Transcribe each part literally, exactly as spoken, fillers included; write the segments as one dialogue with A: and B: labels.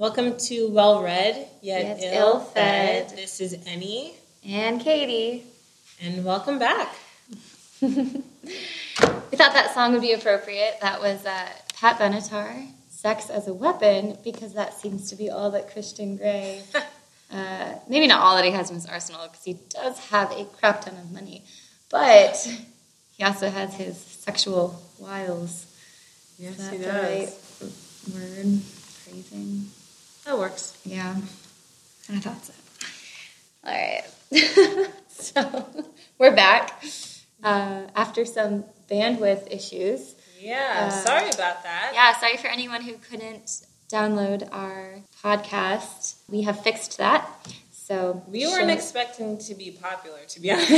A: Welcome to Well Read, Yet,
B: Yet
A: Ill
B: Ill-Fed.
A: Fed. This is Annie.
B: And Katie.
A: And welcome back.
B: We thought that song would be appropriate. That was uh, Pat Benatar, Sex as a Weapon, because that seems to be all that Christian Grey, uh, maybe not all that he has in his arsenal, because he does have a crap ton of money, but he also has his sexual wiles.
A: Yes,
B: Is that
A: he
B: the
A: does.
B: right word? Phrasing?
A: That works.
B: Yeah, I thought so. All right. So, we're back uh, after some bandwidth issues.
A: Yeah,
B: Uh,
A: sorry about that.
B: Yeah, sorry for anyone who couldn't download our podcast. We have fixed that. So
A: We weren't
B: should-
A: expecting to be popular, to be honest.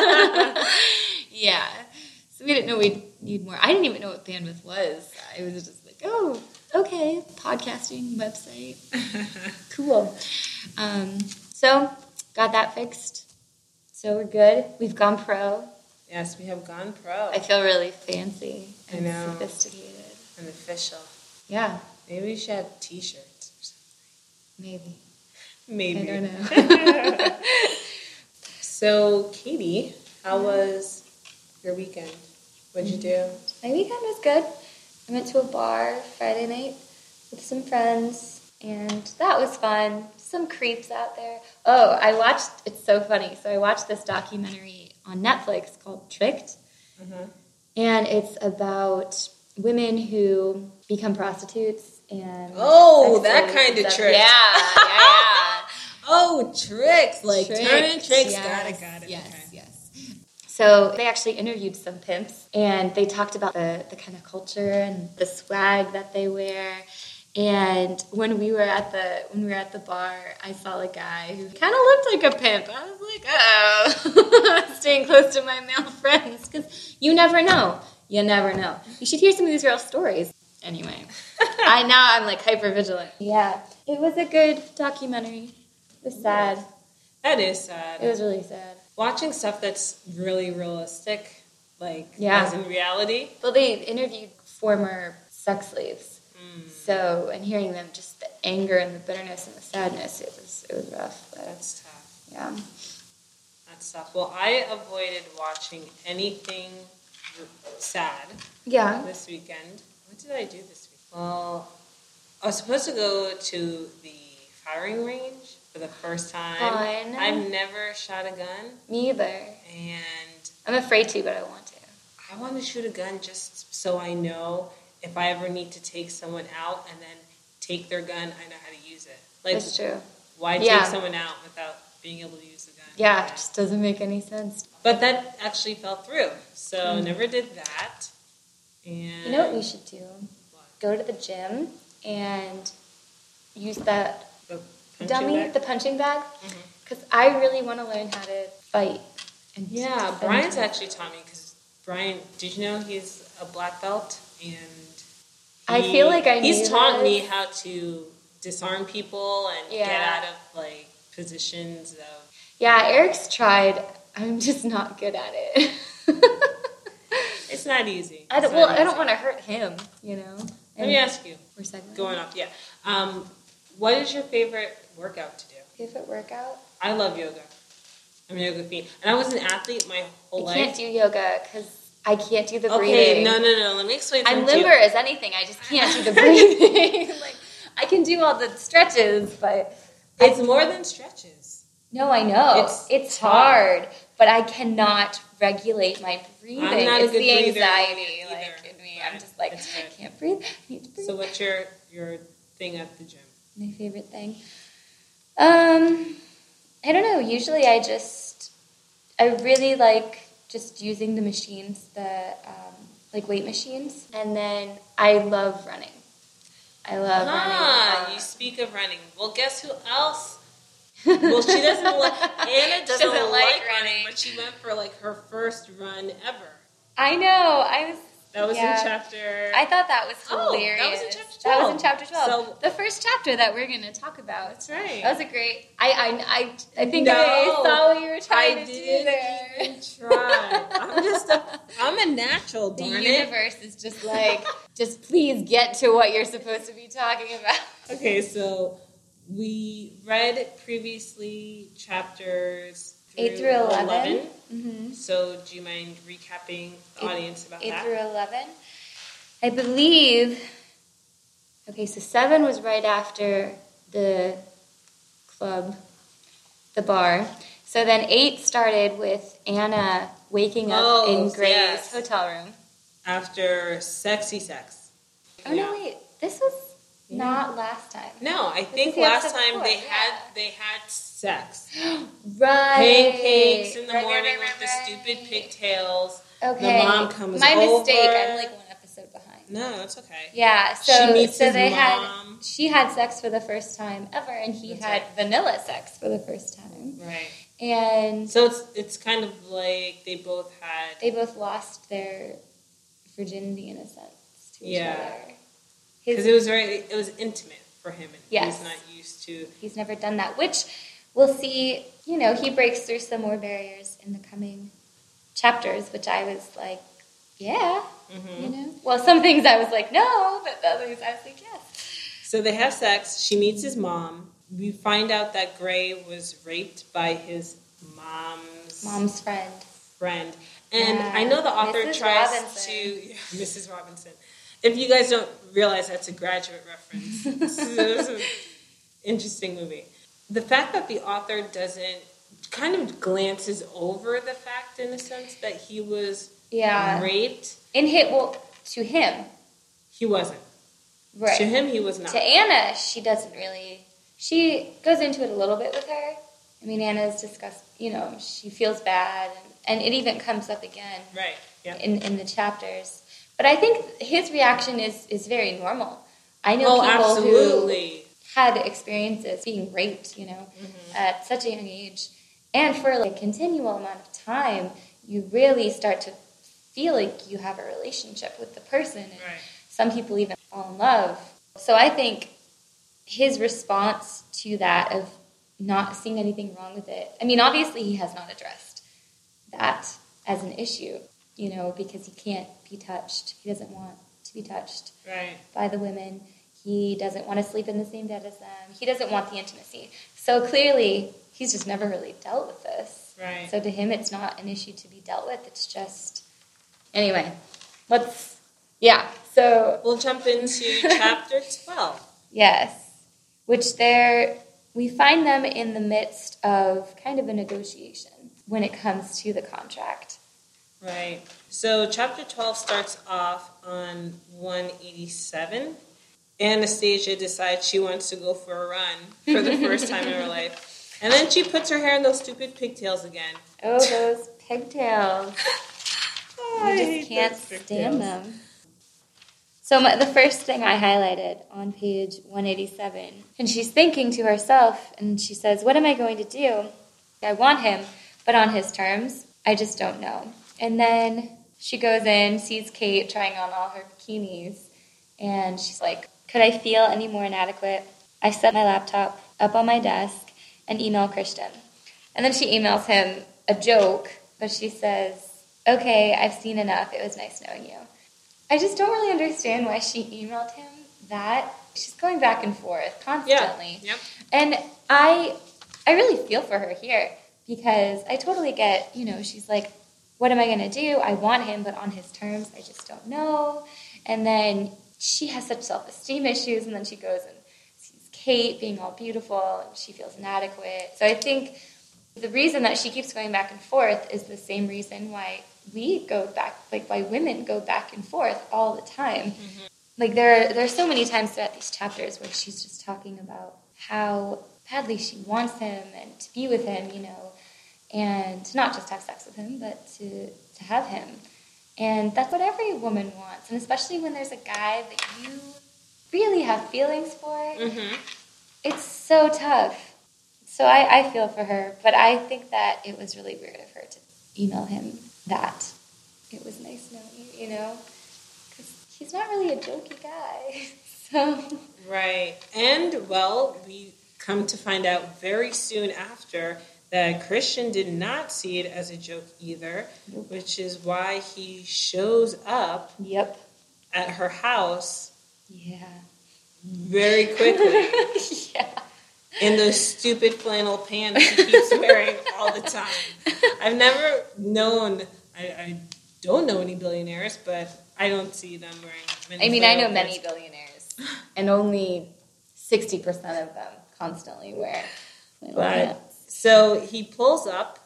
B: Yeah. So we didn't know we'd need more. I didn't even know what bandwidth was. I was just like, oh, okay, podcasting website. Cool. Um, so, got that fixed. So we're good. We've gone pro.
A: Yes, we have gone pro.
B: I feel really fancy and
A: I know.
B: sophisticated.
A: And official.
B: Yeah,
A: Maybe we should have t-shirts or something.
B: maybe.
A: Maybe.
B: I don't know.
A: So, Katie, how was your weekend? What'd you do?
B: My weekend was good. I went to a bar Friday night with some friends, and that was fun. Some creeps out there. Oh, I watched, it's so funny. So I watched this documentary on Netflix called Tricked,
A: Mm-hmm.
B: and it's about women who become prostitutes and
A: Oh,
B: sex
A: that
B: slaves
A: kind
B: and
A: of
B: stuff.
A: trick.
B: Yeah, yeah,
A: Oh, tricks. Like
B: yeah.
A: turning tricks.
B: Yes,
A: Got it, got it.
B: Yes,
A: Okay.
B: yes. So they actually interviewed some pimps, and they talked about the, the kind of culture and the swag that they wear. And when we were at the when we were at the bar, I saw a guy who kind of looked like a pimp. I was like, oh, staying close to my male friends, because you never know. You never know. You should hear some of these real stories. Anyway, I now I'm like hyper vigilant. Yeah, it was a good documentary. It was sad.
A: That is sad.
B: It was really sad.
A: Watching stuff that's really realistic, like
B: Yeah.
A: as in reality.
B: Well, they interviewed former sex slaves.
A: Mm,
B: So, and hearing them, just the anger and the bitterness and the sadness, it was it was rough. But
A: that's tough.
B: yeah,
A: That's tough. Well, I avoided watching anything r- sad
B: yeah.
A: this weekend. What did I do this week? Well, I was supposed to go to the firing range for the first time.
B: Fun.
A: I've never shot a gun,
B: Me either.
A: and
B: I'm afraid to, but I want to.
A: I want to shoot a gun just so I know if I ever need to take someone out and then take their gun, I know how to use it. Like,
B: That's true.
A: why
B: Yeah.
A: take someone out without being able to use the gun?
B: Yeah, it just doesn't make any sense.
A: But that actually fell through, so
B: Mm.
A: never did that. And
B: You know what we should do?
A: What?
B: Go to the gym and use that
A: The punching
B: dummy,
A: bag?
B: the punching bag,
A: Mhm.
B: because I really want to learn how to fight. And
A: Yeah,
B: defend
A: Brian's
B: myself.
A: actually taught me because Brian, did you know he's a black belt? And
B: I
A: he-
B: feel like I
A: he's
B: knew
A: taught
B: this.
A: me how to disarm people and get
B: Yeah.
A: out of like positions of.
B: Yeah, Eric's tried. I'm just not good at it.
A: It's not easy.
B: I don't,
A: It's
B: well,
A: not
B: I don't
A: easy.
B: want to hurt him, you know.
A: Let me ask you,
B: We're segmenting.
A: going off, yeah. Um, what is your favorite workout to do?
B: Favorite workout?
A: I love yoga. I'm a yoga fiend, and I was an athlete my whole
B: I
A: life.
B: can't do yoga because I can't do the
A: Okay,
B: breathing.
A: no, no, no. Let me explain
B: I'm
A: something to you.
B: limber as anything. I just can't do the breathing. Like I can do all the stretches, but
A: It's more than stretches.
B: no, I know
A: It's
B: it's,
A: tough.
B: hard, but I cannot regulate my breathing.
A: I'm not a
B: it's
A: good
B: the
A: breather
B: anxiety,
A: either.
B: like in me.
A: Right.
B: I'm just like
A: It's
B: I
A: good.
B: can't breathe. I need to breathe.
A: So what's your your thing at the gym?
B: My favorite thing. Um, I don't know. Usually, I just I really like just using the machines, the um, like weight machines, and then I love running. I love
A: Ah,
B: running.
A: you speak of running. Well, guess who else? Well, she doesn't like Anna doesn't,
B: Doesn't
A: like,
B: like
A: running,
B: running.
A: but she went for like her first run ever.
B: I know. I was.
A: That was
B: yeah.
A: in chapter.
B: I thought that was
A: Oh, that
B: hilarious.
A: was in chapter
B: That was
A: twelve.
B: in chapter twelve.
A: So-
B: the first chapter that we're going to talk about.
A: That's right.
B: That was a great. I I I, I think
A: No,
B: I saw what you were trying
A: I
B: to do
A: didn't
B: there.
A: even try. I'm just a. I'm a natural.
B: The
A: Darn it.
B: universe is just like, just please get to what you're supposed to be talking about.
A: Okay, so we read previously chapters through
B: eight through eleven.
A: eleven.
B: Mm-hmm.
A: So do you mind recapping the
B: eight,
A: audience about
B: eight
A: that?
B: eight through eleven. I believe, okay, so seven was right after the club, the bar. So then eight started with Anna waking up
A: Oh,
B: in Gray's
A: yes.
B: hotel room.
A: After sexy sex.
B: Oh, yeah. No, wait. This was yeah. not last time.
A: No, I
B: this
A: think last time before. they yeah. had they had sex.
B: Right.
A: Pancakes in the
B: right,
A: morning
B: right, right,
A: with
B: right.
A: the stupid pigtails.
B: Okay.
A: The mom comes
B: My
A: over.
B: My mistake. I'm like one episode behind.
A: No, that's okay.
B: Yeah. So,
A: she meets
B: so
A: his
B: they
A: mom.
B: had she had sex for the first time ever, and he that's had right. vanilla sex for the first time.
A: Right.
B: And
A: so it's it's kind of like they both had
B: they both lost their virginity in a sense to
A: yeah.
B: each other.
A: Because it was very it was intimate for him, and
B: yes.
A: he's not used to.
B: He's never done that, which we'll see. You know, he breaks through some more barriers in the coming chapters, which I was like, yeah, mm-hmm. you know. Well, some things I was like, no, but others I was like, yes.
A: So they have sex. She meets his mom. We find out that Gray was raped by his mom's
B: mom's friend.
A: Friend, and
B: yeah.
A: I know the author
B: Missus
A: tries
B: Robinson.
A: to yeah, Missus Robinson. If you guys don't realize that's a Graduate reference, this is an interesting movie. The fact that the author doesn't kind of glances over the fact, in a sense, that he was
B: yeah.
A: raped.
B: In hit well to him,
A: he wasn't.
B: Right.
A: To him, he was not.
B: To Anna, she doesn't really. She goes into it a little bit with her. I mean, Anna's discussed. You know, she feels bad, and, and it even comes up again.
A: Right. Yeah.
B: In in the chapters. But I think his reaction is, is very normal. I know
A: oh,
B: people
A: absolutely.
B: who had experiences being raped, you know, mm-hmm. at such a young age. And for like a continual amount of time, you really start to feel like you have a relationship with the person. And
A: right.
B: some people even fall in love. So I think his response to that of not seeing anything wrong with it, I mean, obviously he has not addressed that as an issue. You know, because he can't be touched. He doesn't want to be touched
A: right.
B: by the women. He doesn't want to sleep in the same bed as them. He doesn't want the intimacy. So clearly, he's just never really dealt with this.
A: Right.
B: So to him, it's not an issue to be dealt with. It's just... Anyway, let's... Yeah, so...
A: We'll jump into chapter twelve.
B: Yes. Which they're... We find them in the midst of kind of a negotiation when it comes to the contract.
A: Right. So chapter twelve starts off on one eighty-seven. Anastasia decides she wants to go for a run for the first time in her life. And then she puts her hair in those stupid pigtails again.
B: Oh, those pigtails.
A: oh,
B: I just can't stand them. So my, the first thing I highlighted on page one eighty-seven, and she's thinking to herself, and she says, what am I going to do? I want him, but on his terms. I just don't know. And then she goes in, sees Kate trying on all her bikinis, and she's like, could I feel any more inadequate? I set my laptop up on my desk and email Christian. And then she emails him a joke, but she says, okay, I've seen enough. It was nice knowing you. I just don't really understand why she emailed him that. She's going back and forth constantly.
A: Yeah. Yep.
B: And I, I really feel for her here because I totally get, you know, she's like, what am I going to do? I want him, but on his terms, I just don't know. And then she has such self-esteem issues, and then she goes and sees Kate being all beautiful, and she feels inadequate. So I think the reason that she keeps going back and forth is the same reason why we go back, like why women go back and forth all the time. Mm-hmm. Like there, there are so many times throughout these chapters where she's just talking about how badly she wants him and to be with him, you know, and to not just have sex with him, but to, to have him. And that's what every woman wants. And especially when there's a guy that you really have feelings for, mm-hmm. it's so tough. So I, I feel for her. But I think that it was really weird of her to email him that. It was nice knowing you, you know? Because he's not really a jokey guy. So
A: right. And, well, we come to find out very soon after that Christian did not see it as a joke either, nope. which is why he shows up
B: yep.
A: at her house.
B: Yeah.
A: very quickly.
B: Yeah.
A: In those stupid flannel pants he keeps wearing all the time. I've never known, I, I don't know any billionaires, but I don't see them wearing many
B: I mean, I know
A: pants.
B: many billionaires, and only sixty percent of them constantly wear flannel
A: But,
B: pants.
A: so he pulls up,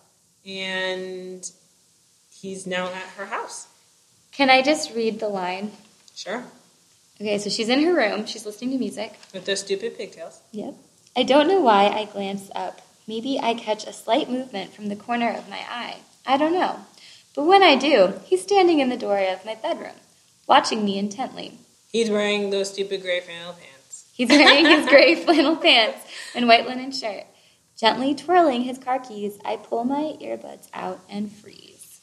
A: and he's now at her house.
B: Can I just read the line?
A: Sure.
B: Okay, so she's in her room. She's listening to music.
A: With those stupid pigtails.
B: Yep. I don't know why I glance up. Maybe I catch a slight movement from the corner of my eye. I don't know. But when I do, he's standing in the doorway of my bedroom, watching me intently.
A: He's wearing those stupid gray flannel pants.
B: He's wearing his gray flannel pants and white linen shirt. Gently twirling his car keys, I pull my earbuds out and freeze.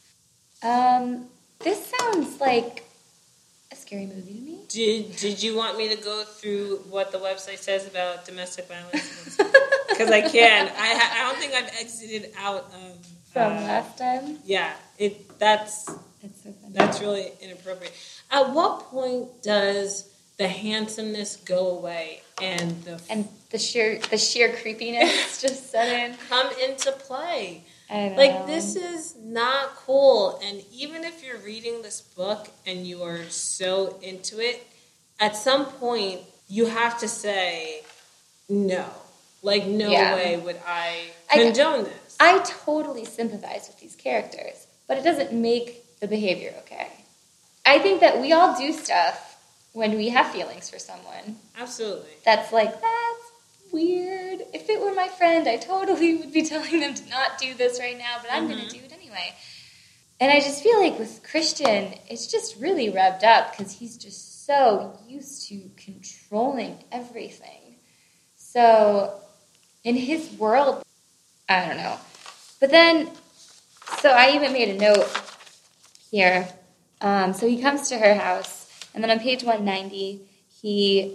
B: Um, this sounds like a scary movie to me.
A: Did Did you want me to go through what the website says about domestic violence? Because I can. I ha- I don't think I've exited out of
B: From
A: uh,
B: last time?
A: Yeah, it that's
B: That's so funny.
A: that's really inappropriate. At what point does the handsomeness go away and the
B: And the sheer the sheer creepiness just set in.
A: come into play?
B: I know.
A: Like, this is not cool. And even if you're reading this book and you are so into it, at some point you have to say no. Like, no
B: Yeah.
A: way would I
B: I-
A: condone this.
B: I totally sympathize with these characters, but it doesn't make the behavior okay. I think that we all do stuff when we have feelings for someone.
A: Absolutely.
B: That's like, that's weird. If it were my friend, I totally would be telling them to not do this right now, but I'm
A: Mm-hmm.
B: going to do it anyway. And I just feel like with Christian, it's just really revved up because he's just so used to controlling everything. So in his world, I don't know. But then, so I even made a note here. Um, so he comes to her house, and then on page one ninety, he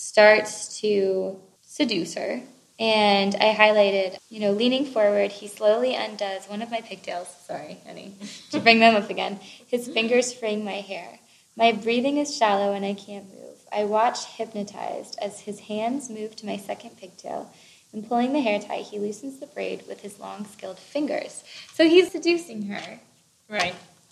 B: starts to seduce her. And I highlighted, you know, leaning forward, he slowly undoes one of my pigtails. Sorry, honey, to bring them up again. His fingers fraying my hair. My breathing is shallow and I can't move. I watch hypnotized as his hands move to my second pigtail. And pulling the hair tie, he loosens the braid with his long, skilled fingers. So he's seducing her.
A: Right.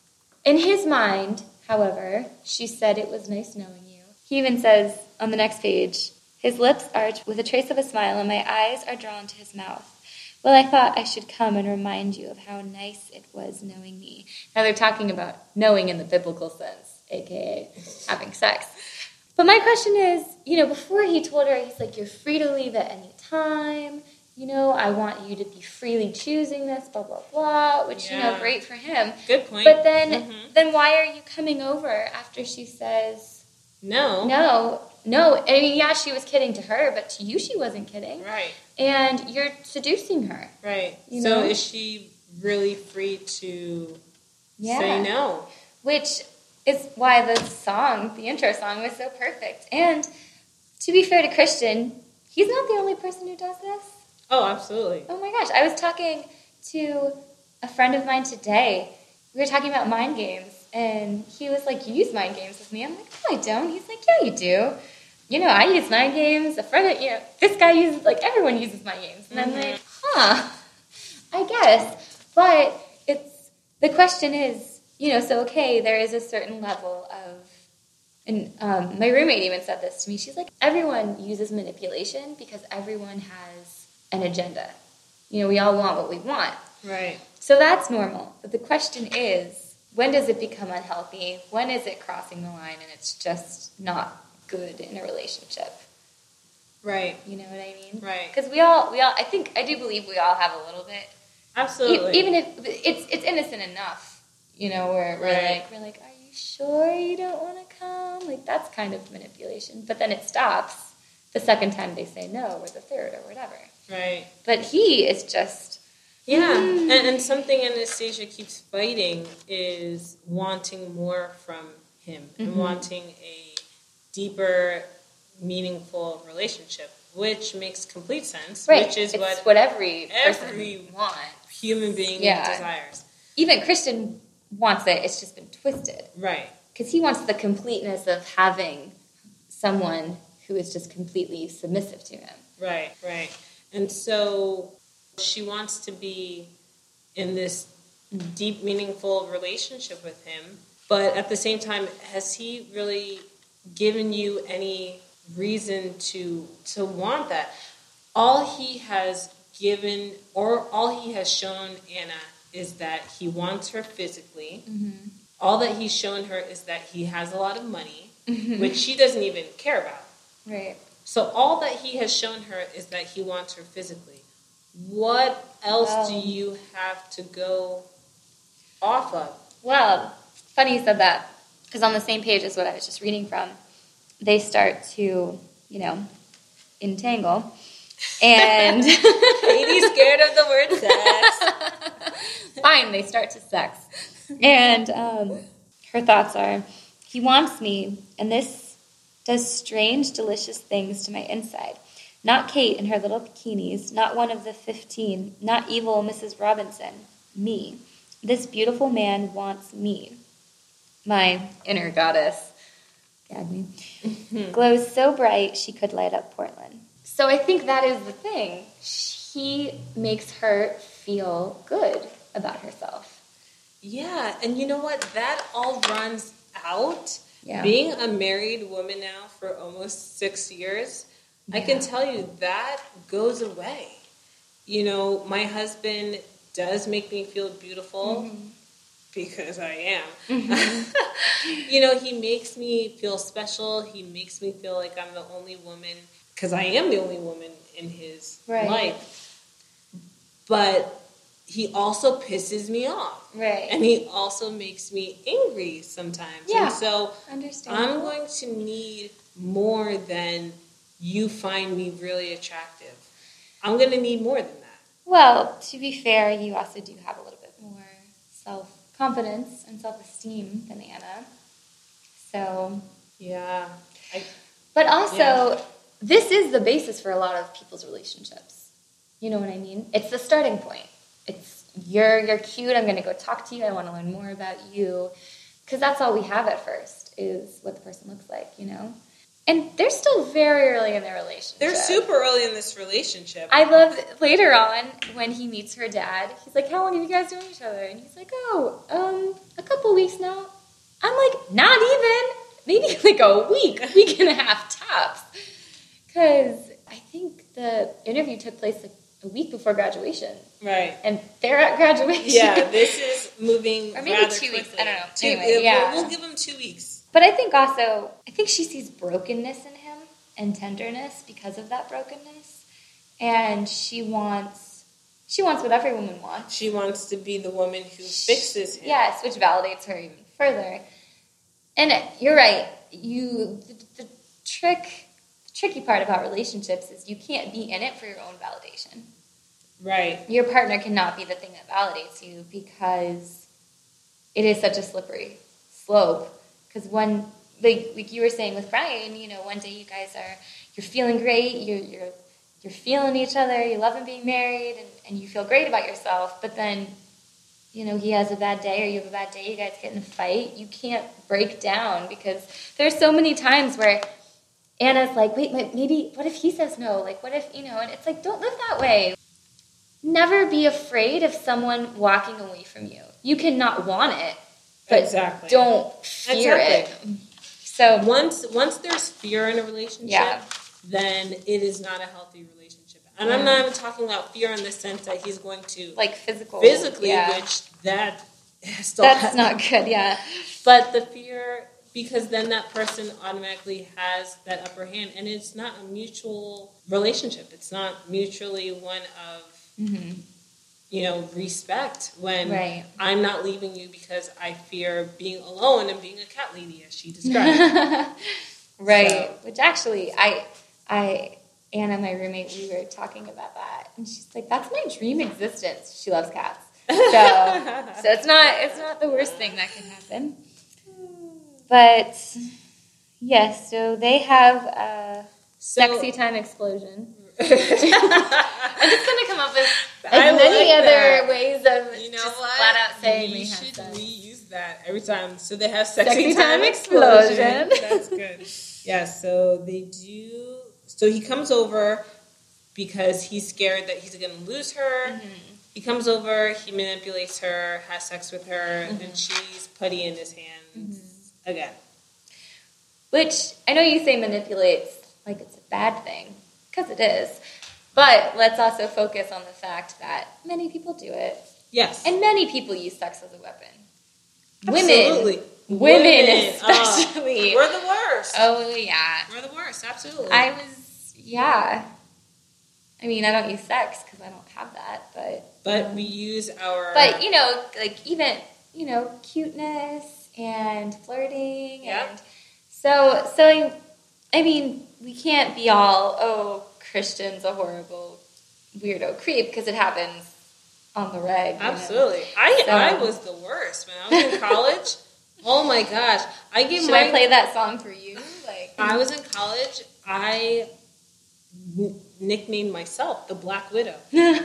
B: In his mind, however, she said it was nice knowing you. He even says on the next page, his lips arch with a trace of a smile and my eyes are drawn to his mouth. Well, I thought I should come and remind you of how nice it was knowing me. Now they're talking about knowing in the biblical sense, a k a having sex. But my question is, you know, before he told her, he's like, you're free to leave at any time. You know, I want you to be freely choosing this, blah, blah, blah, which,
A: Yeah.
B: you know, great for him.
A: Good point.
B: But then,
A: Mhm.
B: then why are you coming over after she says,
A: No.
B: no, no. I mean, yeah, she was kidding to her, but to you she wasn't kidding.
A: Right.
B: And you're seducing her.
A: Right.
B: You
A: so
B: know?
A: is she really free to
B: Yeah.
A: say no?
B: Which is why the song, the intro song, was so perfect. And to be fair to Christian, he's not the only person who does this.
A: Oh, absolutely.
B: Oh my gosh, I was talking to a friend of mine today. We were talking about mind games, and he was like, you use mind games with me. I'm like, no, I don't. He's like, yeah, you do. You know, I use mind games. A friend of, you know, this guy uses, like, everyone uses mind games. And
A: Mm-hmm.
B: I'm like, huh, I guess. But it's, the question is, you know, so okay, there is a certain level of, and um, my roommate even said this to me. She's like, everyone uses manipulation because everyone has an agenda. You know, we all want what we want.
A: Right.
B: So that's normal. But the question is, when does it become unhealthy? When is it crossing the line and it's just not good in a relationship?
A: Right.
B: You know what I mean?
A: Right.
B: Because we all, we all, I think, I do believe we all have a little bit.
A: Absolutely.
B: E- even if it's it's innocent enough, you know, where we're
A: Right.
B: like, we're like, are you sure you don't want to come? Like, that's kind of manipulation. But then it stops the second time they say no, or the third, or whatever.
A: Right.
B: But he is just,
A: Yeah.
B: Mm.
A: And, and something Anastasia keeps fighting is wanting more from him and
B: Mm-hmm.
A: wanting a deeper, meaningful relationship, which makes complete sense,
B: right,
A: which is
B: it's
A: what,
B: what every person
A: every
B: wants.
A: human being
B: Yeah.
A: desires.
B: Even Christian wants it, it's just been twisted.
A: Right.
B: Because he wants the completeness of having someone who is just completely submissive to him.
A: Right, right. And so she wants to be in this deep, meaningful relationship with him. But at the same time, has he really given you any reason to to want that? All he has given, or all he has shown Anna, is that he wants her physically. Mm-hmm. All that he's shown her is that he has a lot of money, mm-hmm. which she doesn't even care about.
B: Right.
A: So all that he has shown her is that he wants her physically. What else
B: well,
A: do you have to go off of?
B: Well, funny you said that, because on the same page as what I was just reading from, they start to, you know, entangle. And
A: Katie's scared of the word sex.
B: Fine, they start to sex. And um, her thoughts are, he wants me, and this does strange, delicious things to my inside. Not Kate in her little bikinis, not one of the fifteen, not evil Missus Robinson. Me. This beautiful man wants me. My inner goddess, gag me, glows so bright she could light up Portland. So I think that is the thing. He makes her feel good about herself.
A: Yeah, and you know what? That all runs out.
B: Yeah.
A: Being a married woman now for almost six years, yeah. I can tell you that goes away. You know, my husband does make me feel beautiful mm-hmm. because I am. Mm-hmm. You know, he makes me feel special. He makes me feel like I'm the only woman, because I am the only woman in his right. life. But he also pisses me off.
B: Right.
A: And he also makes me angry sometimes.
B: Yeah.
A: And so
B: Understandable.
A: I'm going to need more than you find me really attractive. I'm going to need more than that.
B: Well, to be fair, you also do have a little bit more self-confidence and self-esteem than Anna. So.
A: Yeah. I,
B: but also,
A: yeah.
B: this is the basis for a lot of people's relationships. You know what I mean? It's the starting point. It's, you're you're cute, I'm going to go talk to you, I want to learn more about you. Because that's all we have at first, is what the person looks like, you know? And they're still very early in their relationship.
A: They're super early in this relationship.
B: I love later on when he meets her dad, he's like, how long have you guys known each other? And he's like, oh, um, a couple weeks now. I'm like, not even. Maybe like a week, a week and a half tops. Because I think the interview took place like a week before graduation.
A: Right.
B: And they're at graduation.
A: Yeah, this is moving
B: or maybe
A: rather
B: two
A: quickly.
B: weeks. I don't know.
A: Two,
B: anyway, yeah.
A: We'll, we'll give them two weeks.
B: But I think also, I think she sees brokenness in him and tenderness because of that brokenness. And she wants, she wants what every woman wants.
A: She wants to be the woman who fixes him.
B: Yes, which validates her even further. And you're right. You, the, the trick, the tricky part about relationships is you can't be in it for your own validation.
A: Right.
B: Your partner cannot be the thing that validates you because it is such a slippery slope. Because one, like, like you were saying with Brian, you know, one day you guys are, you're feeling great, you're you're you're feeling each other, you love him being married, and, and you feel great about yourself. But then, you know, he has a bad day or you have a bad day, you guys get in a fight. You can't break down because there's so many times where Anna's like, wait, maybe, what if he says no? Like, what if, you know, and it's like, don't live that way. Never be afraid of someone walking away from you. You cannot want it. But
A: exactly.
B: don't fear
A: exactly.
B: it. So
A: once once there's fear in a relationship,
B: yeah.
A: then it is not a healthy relationship. And yeah. I'm not even talking about fear in the sense that he's going to
B: like physical,
A: physically,
B: yeah.
A: which that still
B: that's
A: has,
B: not good. Yeah,
A: but the fear, because then that person automatically has that upper hand, and it's not a mutual relationship. It's not mutually one of. Mm-hmm. You know, respect when
B: right.
A: I'm not leaving you because I fear being alone and being a cat lady, as she described.
B: Right.
A: So.
B: Which actually, I, I, Anna, my roommate, we were talking about that, and she's like, "That's my dream existence." She loves cats, so so it's not it's not the worst thing that can happen. But yes, so they have a so, sexy time explosion. I'm just gonna come up with as
A: I
B: many
A: like
B: other
A: that.
B: ways of
A: you know
B: just
A: what?
B: flat out saying
A: we
B: we
A: should
B: have sex.
A: reuse that every time. So they have sexy,
B: Sexy
A: time,
B: time
A: explosion.
B: explosion.
A: That's good. Yeah, so they do. So he comes over because he's scared that he's going to lose her. Mm-hmm. He comes over, he manipulates her, has sex with her, mm-hmm. and she's putty in his hands mm-hmm. again.
B: Which, I know you say manipulates like it's a bad thing, because it is. But let's also focus on the fact that many people do it.
A: Yes.
B: And many people use sex as a weapon.
A: Absolutely.
B: Women. Women, especially.
A: Uh, we're the worst.
B: Oh, yeah.
A: We're the worst, absolutely.
B: I was, yeah. I mean, I don't use sex because I don't have that, but...
A: But
B: um,
A: we use our...
B: But, you know, like, even, you know, cuteness and flirting.
A: Yeah.
B: And so, so, I mean, we can't be all, oh, Christian's a horrible weirdo creep, because it happens on the reg.
A: Absolutely.
B: You know?
A: I
B: so,
A: I was the worst when I was in college. Oh my gosh. I gave
B: Should
A: my,
B: I play that song for you? Like,
A: I was in college. I n- nicknamed myself the Black Widow.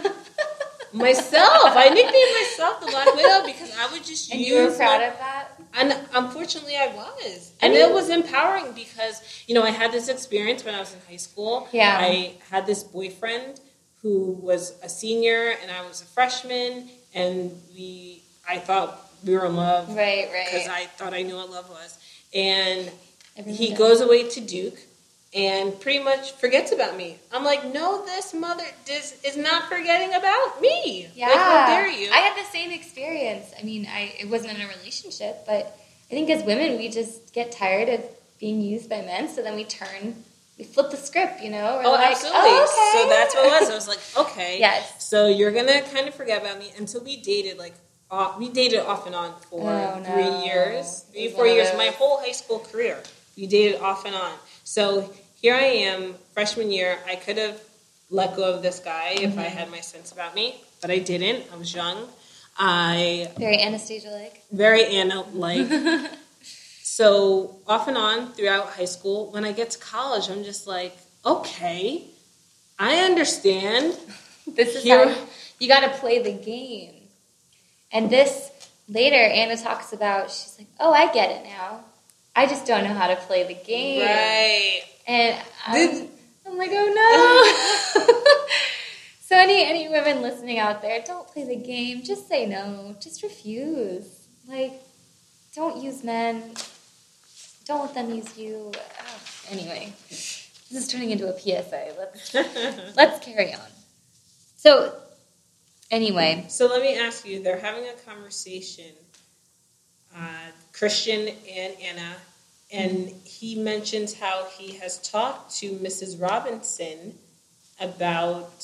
A: Myself. I nicknamed myself the Black Widow because I would just
B: and
A: use...
B: And you were proud
A: my,
B: of that?
A: And unfortunately, I was. And
B: I mean,
A: it was empowering because, you know, I had this experience when I was in high school.
B: Yeah.
A: I had this boyfriend who was a senior and I was a freshman. And we, I thought we were in love.
B: Right, right.
A: Because I thought I knew what love was. And
B: Everyone
A: he
B: does.
A: goes away to Duke and pretty much forgets about me. I'm like, no, this mother is, is not forgetting about me.
B: Yeah.
A: Like, how dare you?
B: I had the same experience. I mean, I it wasn't in a relationship, but I think as women, we just get tired of being used by men, so then we turn, we flip the script, you know? We're
A: oh,
B: like,
A: absolutely.
B: oh, okay.
A: So that's what it was. I was like, okay.
B: Yes.
A: So you're going to kind of forget about me until we dated, like, uh, we dated off and on for
B: oh,
A: three
B: no.
A: years, three, four years, my whole high school career. We dated off and on. So here I am, freshman year. I could have let go of this guy mm-hmm. if I had my sense about me, but I didn't. I was young. I
B: Very Anastasia-like.
A: Very Anna-like. So off and on throughout high school, when I get to college, I'm just like, okay, I understand.
B: This is
A: Here,
B: how you got to play the game. And this later, Anna talks about. She's like, "Oh, I get it now. I just don't know how to play the game."
A: Right.
B: And I'm, I'm like, "Oh no." So any any women listening out there, don't play the game. Just say no. Just refuse. Like, don't use men. Don't let them use you. Oh, anyway, this is turning into a P S A. Let's let's carry on. So, anyway.
A: So let me ask you. They're having a conversation, uh, Christian and Anna, and mm-hmm. he mentions how he has talked to Missus Robinson about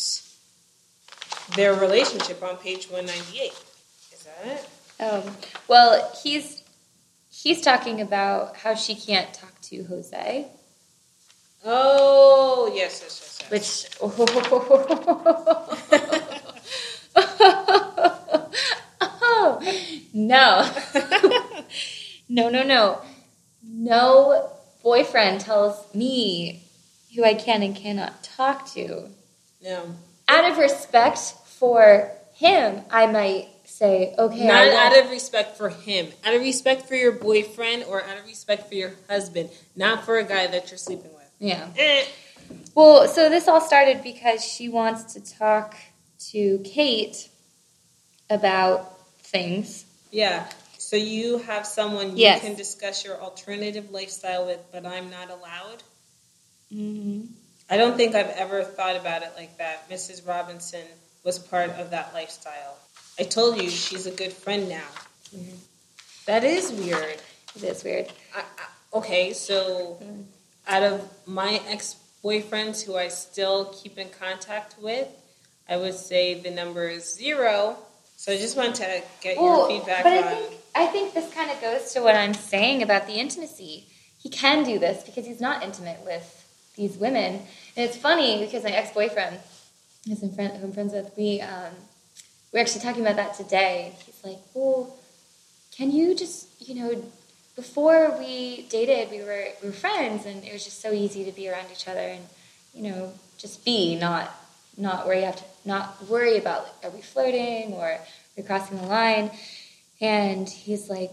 A: their relationship on page one ninety-eight. Is that it?
B: Oh, well, he's he's talking about how she can't talk to Jose.
A: Oh, yes, yes, yes,
B: yes. Which, oh, no. no, no, no. No boyfriend tells me who I can and cannot talk to.
A: No.
B: Out of respect for him, I might say, okay.
A: Not out of respect for him. Out of respect for your boyfriend or out of respect for your husband. Not for a guy that you're sleeping with.
B: Yeah.
A: Eh.
B: Well, so this all started because she wants to talk to Kate about things.
A: Yeah. So you have someone you
B: yes.
A: can discuss your alternative lifestyle with, but I'm not allowed?
B: Mm-hmm.
A: I don't think I've ever thought about it like that. Missus Robinson was part of that lifestyle. I told you she's a good friend now.
B: Mm-hmm.
A: That is weird.
B: It is weird.
A: I, I, okay, so mm. out of my ex-boyfriends who I still keep in contact with, I would say the number is zero. So I just wanted to get
B: well,
A: your feedback
B: but
A: on...
B: I think, I think this kind of goes to what I'm saying about the intimacy. He can do this because he's not intimate with these women. And it's funny because my ex-boyfriend, who's I'm friends with, we, um, we're actually talking about that today. He's like, well, can you just, you know, before we dated, we were we were friends, and it was just so easy to be around each other and, you know, just be, not not where you have to not worry about, like, are we flirting or are we crossing the line? And he's like,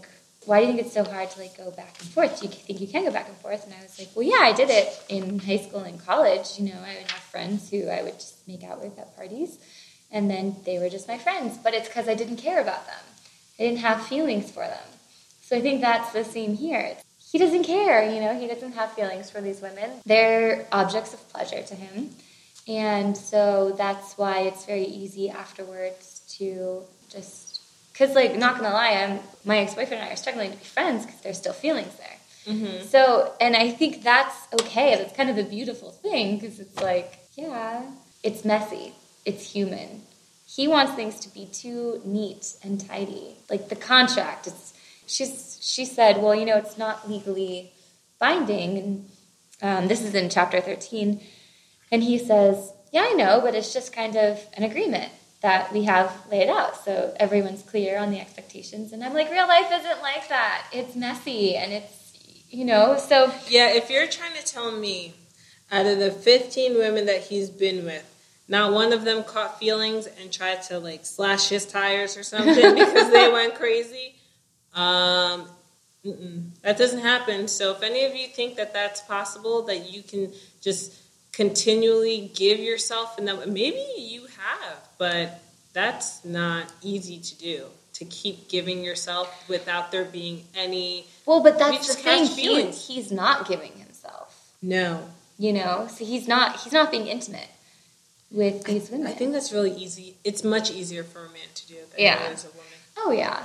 B: why do you think it's so hard to like go back and forth? Do you think you can go back and forth? And I was like, well, yeah, I did it in high school and college. You know, I would have friends who I would just make out with at parties, and then they were just my friends. But it's because I didn't care about them. I didn't have feelings for them. So I think that's the same here. It's, he doesn't care, you know, he doesn't have feelings for these women. They're objects of pleasure to him. And so that's why it's very easy afterwards to just, because, like, not going to lie, I'm, my ex-boyfriend and I are struggling to be friends because there's still feelings there. Mm-hmm. So, and I think that's okay. That's kind of the beautiful thing, because it's like, yeah, it's messy. It's human. He wants things to be too neat and tidy. Like the contract, it's, she's, she said, well, you know, it's not legally binding. And um, this is in chapter thirteen. And he says, yeah, I know, but it's just kind of an agreement that we have laid out. So everyone's clear on the expectations. And I'm like, real life isn't like that. It's messy and it's, you know, so.
A: Yeah, if you're trying to tell me out of the fifteen women that he's been with, not one of them caught feelings and tried to, like, slash his tires or something because they went crazy, um, mm-mm, that doesn't happen. So if any of you think that that's possible, that you can just continually give yourself, and that maybe you have, but that's not easy to do, to keep giving yourself without there being any.
B: Well, but that's the thing. He, he's not giving himself.
A: No.
B: You know, so he's not. He's not being intimate with these women.
A: I think that's really easy. It's much easier for a man to do than
B: yeah.
A: it is a woman.
B: Oh yeah.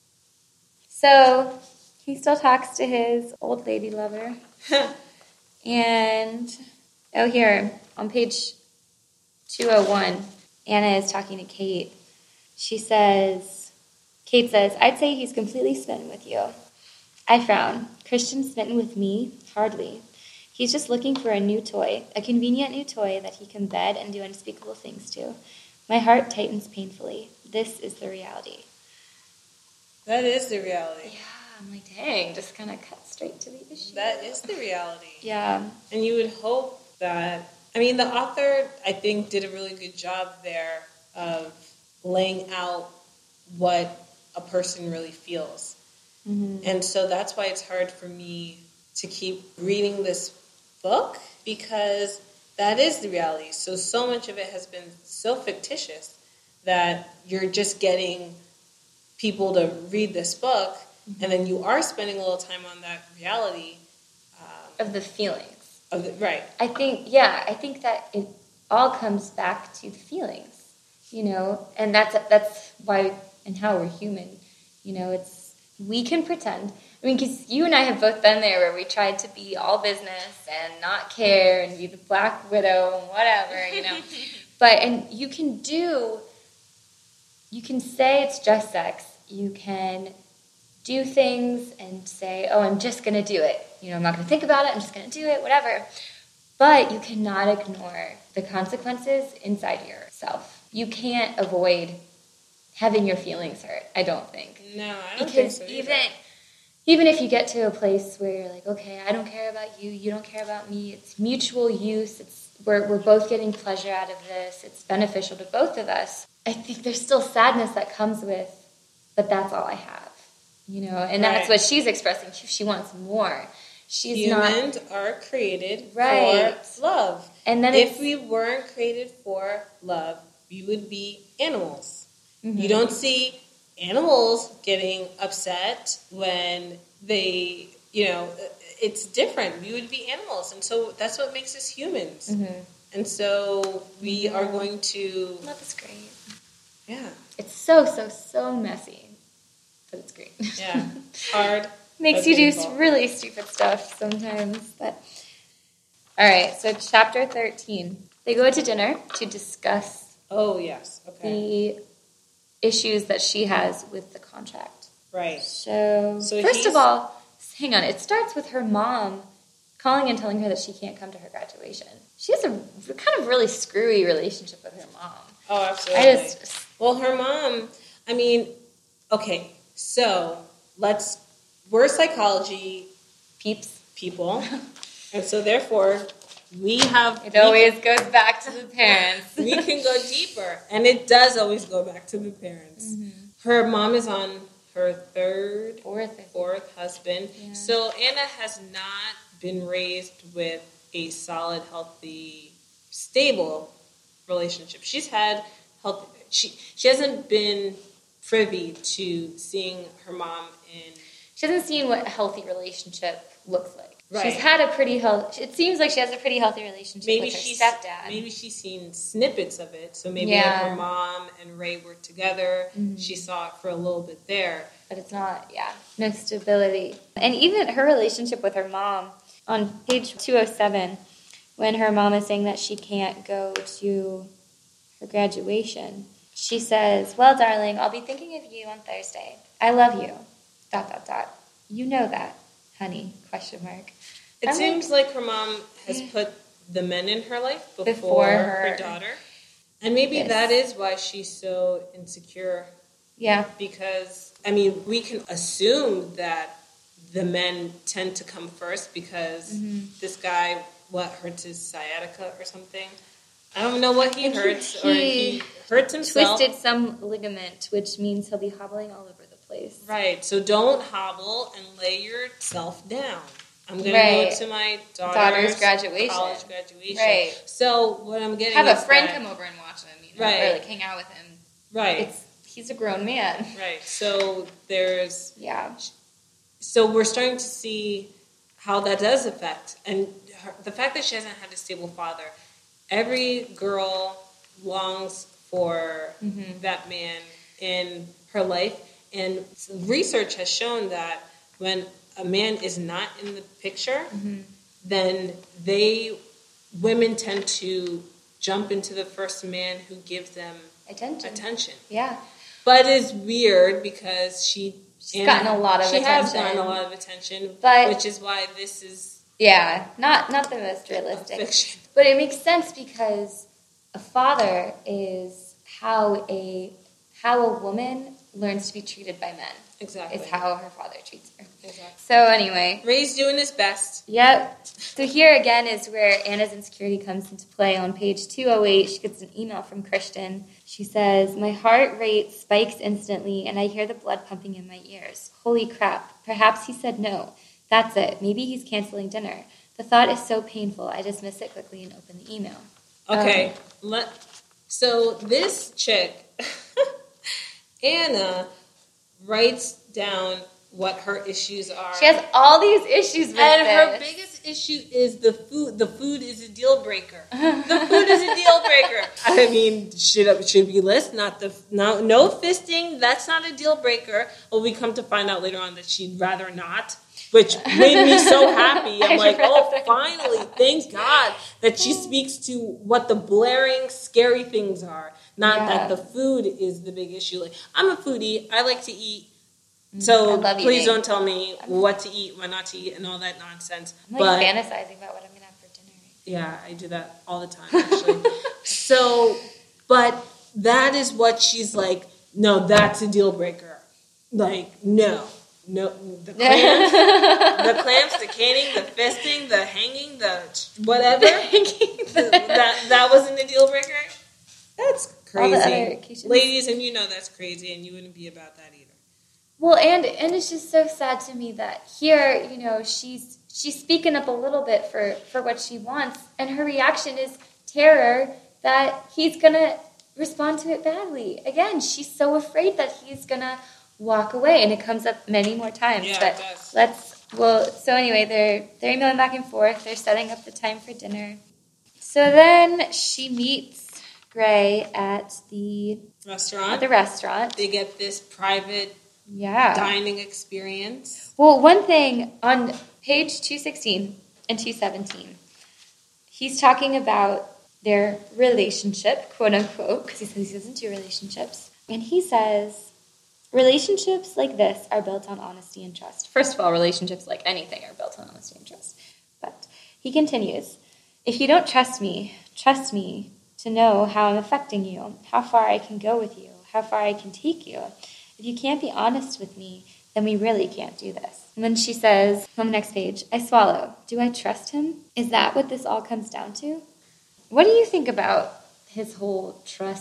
B: So he still talks to his old lady lover, and. Oh, here, on page two oh one, Anna is talking to Kate. She says, Kate says, I'd say he's completely smitten with you. I frown. Christian smitten with me? Hardly. He's just looking for a new toy, a convenient new toy that he can bed and do unspeakable things to. My heart tightens painfully. This is the reality.
A: That is the reality.
B: Yeah, I'm like, dang, just kind of cut straight to the issue.
A: That is the reality.
B: Yeah.
A: And you would hope that, I mean, the author, I think, did a really good job there of laying out what a person really feels. Mm-hmm. And so that's why it's hard for me to keep reading this book, because that is the reality. So, so much of it has been so fictitious that you're just getting people to read this book, mm-hmm. and then you are spending a little time on that reality. Um,
B: of the feelings.
A: Of the, right.
B: I think, yeah, I think that it all comes back to the feelings, you know, and that's that's why and how we're human, you know, it's, we can pretend. I mean, because you and I have both been there where we tried to be all business and not care and be the Black Widow and whatever, you know, but, and you can do, you can say it's just sex, you can do things and say, oh, I'm just going to do it. You know, I'm not going to think about it. I'm just going to do it, whatever. But you cannot ignore the consequences inside yourself. You can't avoid having your feelings hurt, I don't think.
A: No, I don't
B: because
A: think so
B: even, even if you get to a place where you're like, okay, I don't care about you, you don't care about me, it's mutual use, it's we're, we're both getting pleasure out of this, it's beneficial to both of us, I think there's still sadness that comes with, but that's all I have. You know, and right. that's what she's expressing. She, she wants more. She's
A: Humans
B: not,
A: are created
B: right.
A: for love.
B: And then
A: if we weren't created for love, we would be animals. Mm-hmm. You don't see animals getting upset when they, you know, it's different. We would be animals. And so that's what makes us humans. Mm-hmm. And so we yeah. are going to...
B: Love is great.
A: Yeah.
B: It's so, so, so messy. But it's great.
A: Yeah. Hard.
B: Makes you do involved. Really stupid stuff sometimes. But all right, so chapter thirteen. They go to dinner to discuss
A: Oh, yes. Okay.
B: the issues that she has with the contract.
A: Right.
B: So, so first of all, hang on. It starts with her mom calling and telling her that she can't come to her graduation. She has a kind of really screwy relationship with her mom.
A: Oh, absolutely. I just, well, her mom, I mean, okay. So let's, we're psychology
B: peeps
A: people. And so therefore we have.
B: It always can, goes back to the parents.
A: We can go deeper. And it does always go back to the parents. Mm-hmm. Her mom is on her third,
B: fourth,
A: fourth husband. Yeah. So Anna has not been raised with a solid, healthy, stable relationship. She's had healthy. She she hasn't been privy to seeing her mom in.
B: She hasn't seen what a healthy relationship looks like.
A: Right.
B: She's had a pretty healthy. It seems like she has a pretty healthy relationship maybe with her
A: she's,
B: stepdad.
A: Maybe she's seen snippets of it. So maybe
B: yeah.
A: when her mom and Ray were together, mm-hmm. she saw it for a little bit there.
B: But it's not. Yeah, no stability. And even her relationship with her mom on page two oh seven, when her mom is saying that she can't go to her graduation, she says, "Well, darling, I'll be thinking of you on Thursday. I love you. Dot dot dot. You know that, honey?" Question mark.
A: It I'm seems like, like her mom has put the men in her life before,
B: before her.
A: her daughter. And maybe yes. that is why she's so insecure.
B: Yeah.
A: Because, I mean, we can assume that the men tend to come first because mm-hmm. this guy, what, hurts his sciatica or something? I don't know what he hurts. He, or he hurts himself.
B: Twisted some ligament, which means he'll be hobbling all over the place.
A: Right. So don't hobble and lay yourself down. I'm going
B: right.
A: to go to my daughter's,
B: daughter's graduation.
A: college graduation.
B: Right.
A: So what I'm getting
B: have
A: is
B: a friend
A: that,
B: come over and watch him, you know,
A: right.
B: or like hang out with him.
A: Right.
B: It's he's a grown man.
A: Right. So there's
B: yeah.
A: So we're starting to see how that does affect, and her, the fact that she hasn't had a stable father. Every girl longs for mm-hmm. that man in her life, and research has shown that when a man is not in the picture, mm-hmm. then they, women tend to jump into the first man who gives them
B: attention.
A: attention.
B: Yeah.
A: But it's weird because she...
B: She's gotten a lot of
A: she
B: attention.
A: She has gotten a lot of attention,
B: but,
A: which is why this is...
B: Yeah, not, not the most realistic.
A: Fiction.
B: But it makes sense because a father is how a how a woman learns to be treated by men.
A: Exactly.
B: Is how her father treats her.
A: Exactly.
B: So anyway.
A: Ray's doing his best.
B: Yep. So here again is where Anna's insecurity comes into play. On page two oh eight, she gets an email from Christian. She says, "My heart rate spikes instantly and I hear the blood pumping in my ears. Holy crap. Perhaps he said no. That's it. Maybe he's canceling dinner. The thought is so painful. I dismiss it quickly and open the email."
A: Okay.
B: Um,
A: Let, so this chick, Anna, writes down what her issues are.
B: She has all these issues with
A: And
B: this.
A: her biggest issue is the food. The food is a deal breaker. The food is a deal breaker. I mean, should should we list? Not the no, no fisting. That's not a deal breaker. Well, we come to find out later on that she'd rather not, which made me so happy. I'm like, oh, finally, thank God that she speaks to what the blaring, scary things are. Not
B: yeah.
A: that the food is the big issue. Like, I'm a foodie. I like to eat. So please
B: eating.
A: don't tell me what to eat, what not to eat, and all that nonsense.
B: I'm like but, fantasizing about what I'm going to have for dinner.
A: Yeah, I do that all the time, actually. So, but that is what she's like, no, that's a deal breaker. Like, no. No, the clamps, the clamps, the caning, the fisting, the hanging, the whatever. the, that, that wasn't a deal breaker? That's crazy. Ladies, and you know that's crazy, and you wouldn't be about that either.
B: Well, and and it's just so sad to me that here, you know, she's she's speaking up a little bit for, for what she wants, and her reaction is terror that he's going to respond to it badly. Again, she's so afraid that he's going to walk away, and it comes up many more times.
A: Yeah,
B: but
A: it does.
B: let's, well, so anyway, they're, they're emailing back and forth. They're setting up the time for dinner. So then she meets Gray at the
A: restaurant.
B: At the restaurant.
A: They get this private
B: yeah.
A: dining experience.
B: Well, one thing on page two sixteen and two seventeen, he's talking about their relationship, quote unquote, because he says he doesn't do relationships. And he says, relationships like this are built on honesty and trust. First of all, relationships like anything are built on honesty and trust. But he continues, if you don't trust me, trust me to know how I'm affecting you, how far I can go with you, how far I can take you. If you can't be honest with me, then we really can't do this. And then she says, on the next page, I swallow. Do I trust him? Is that what this all comes down to? What do you think about his whole trust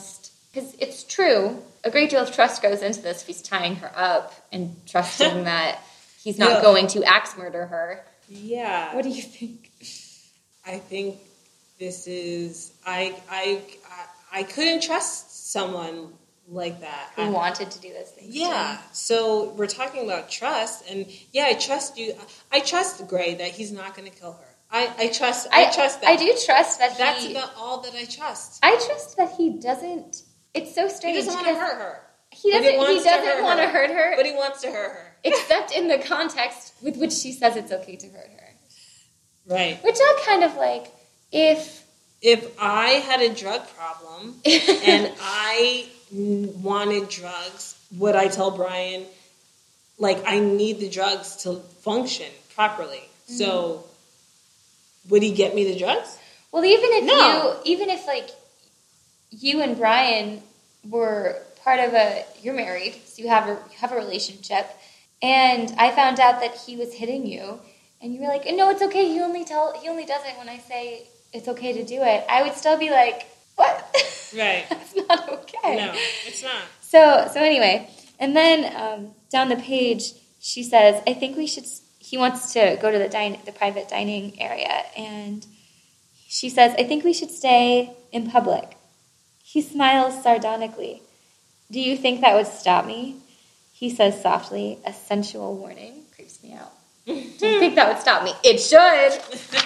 B: Because it's true. A great deal of trust goes into this if he's tying her up and trusting that he's not
A: Yeah.
B: going to axe murder her.
A: Yeah.
B: What do you think?
A: I think this is I I I, I couldn't trust someone like that.
B: Who
A: I,
B: wanted to do those things.
A: Yeah. So we're talking about trust, and yeah, I trust you. I trust Gray that he's not going to kill her. I, I trust. I, I trust that.
B: I do trust that he.
A: That's about all that I trust.
B: I trust that he doesn't. It's so strange.
A: He doesn't want to hurt her.
B: He doesn't.
A: He,
B: he doesn't want to hurt her.
A: But he wants to hurt her.
B: Except in the context with which she says it's okay to hurt her.
A: Right.
B: Which I'm kind of like, if
A: if I had a drug problem and I wanted drugs, would I tell Brian, like, I need the drugs to function properly? Mm-hmm. So, would he get me the drugs?
B: Well, even if
A: no.
B: you, even if like you and Brian were part of a, you're married, so you have a you have a relationship, and I found out that he was hitting you, and you were like, no, it's okay. He only tell he only does it when I say it's okay to do it. I would still be like, what?
A: Right.
B: That's not okay.
A: No, it's not.
B: So so anyway, and then um, down the page, she says, I think we should. He wants to go to the dine, the private dining area, and she says, I think we should stay in public. He smiles sardonically. Do you think that would stop me? He says softly, a sensual warning. Creeps me out. Do you think that would stop me? It should.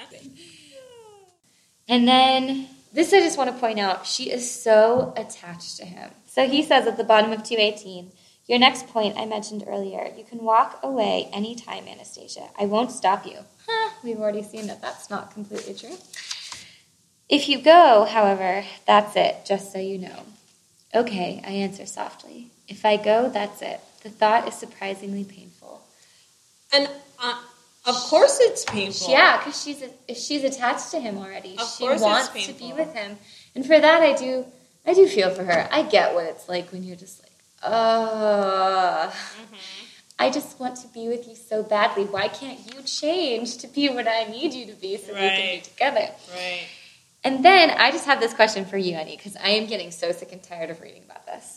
B: And then, this I just want to point out, she is so attached to him. So he says at the bottom of two eighteen, your next point I mentioned earlier, you can walk away anytime, Anastasia. I won't stop you. Huh, we've already seen that that's not completely true. If you go, however, that's it, just so you know. Okay, I answer softly. If I go, that's it. The thought is surprisingly painful.
A: And uh, of course it's painful.
B: Yeah, because she's if she's attached to him already.
A: Of
B: she
A: course
B: wants
A: it's
B: to
A: painful.
B: be with him. And for that, I do I do feel for her. I get what it's like when you're just like, oh, mm-hmm. I just want to be with you so badly. Why can't you change to be what I need you to be so
A: right.
B: we can be together?
A: Right.
B: And then I just have this question for you, Annie, because I am getting so sick and tired of reading about this.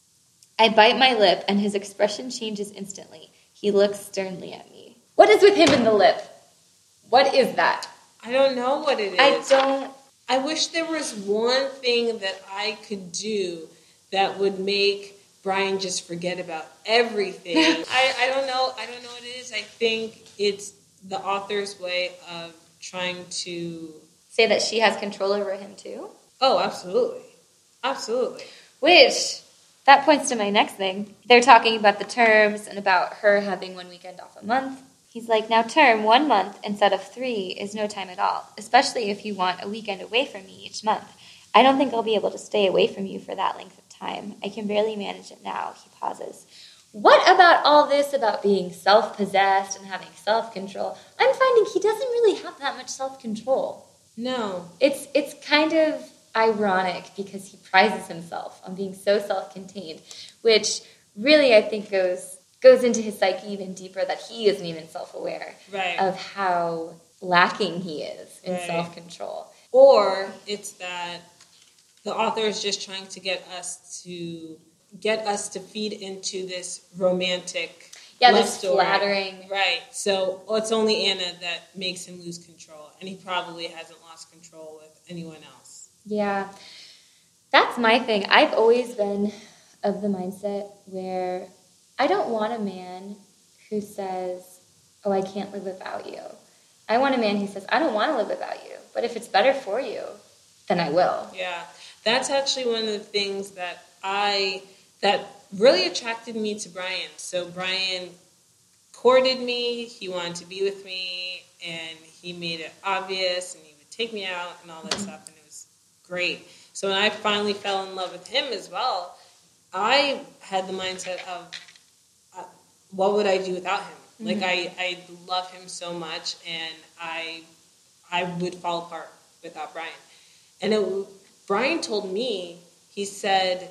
B: I bite my lip, and his expression changes instantly. He looks sternly at me. What is with him in the lip? What is that?
A: I don't know what it is.
B: I don't...
A: I wish there was one thing that I could do that would make Brian just forget about everything. I, I don't know. I don't know what it is. I think it's the author's way of trying to...
B: Say that she has control over him, too?
A: Oh, absolutely. Absolutely.
B: Which, that points to my next thing. They're talking about the terms and about her having one weekend off a month. He's like, now term, one month instead of three is no time at all, especially if you want a weekend away from me each month. I don't think I'll be able to stay away from you for that length of time. I can barely manage it now. He pauses. What about all this about being self-possessed and having self-control? I'm finding he doesn't really have that much self-control.
A: No.
B: It's it's kind of ironic because he prides himself on being so self-contained, which really I think goes goes into his psyche even deeper, that he isn't even self-aware
A: right.
B: of how lacking he is in
A: right.
B: self-control.
A: Or it's that the author is just trying to get us to get us to feed into this romantic
B: yeah,
A: love
B: this
A: story.
B: flattering.
A: Right. So it's only Anna that makes him lose control, and he probably hasn't lost control with anyone else.
B: Yeah. That's my thing. I've always been of the mindset where I don't want a man who says, oh, I can't live without you. I want a man who says, I don't want to live without you, but if it's better for you, then I will.
A: Yeah. That's actually one of the things that I, that really attracted me to Brian. So Brian courted me, he wanted to be with me, and he made it obvious, and he would take me out and all that stuff, and it was great. So when I finally fell in love with him as well, I had the mindset of, uh, what would I do without him? Mm-hmm. Like, I, I love him so much, and I I would fall apart without Brian. And it, Brian told me, he said,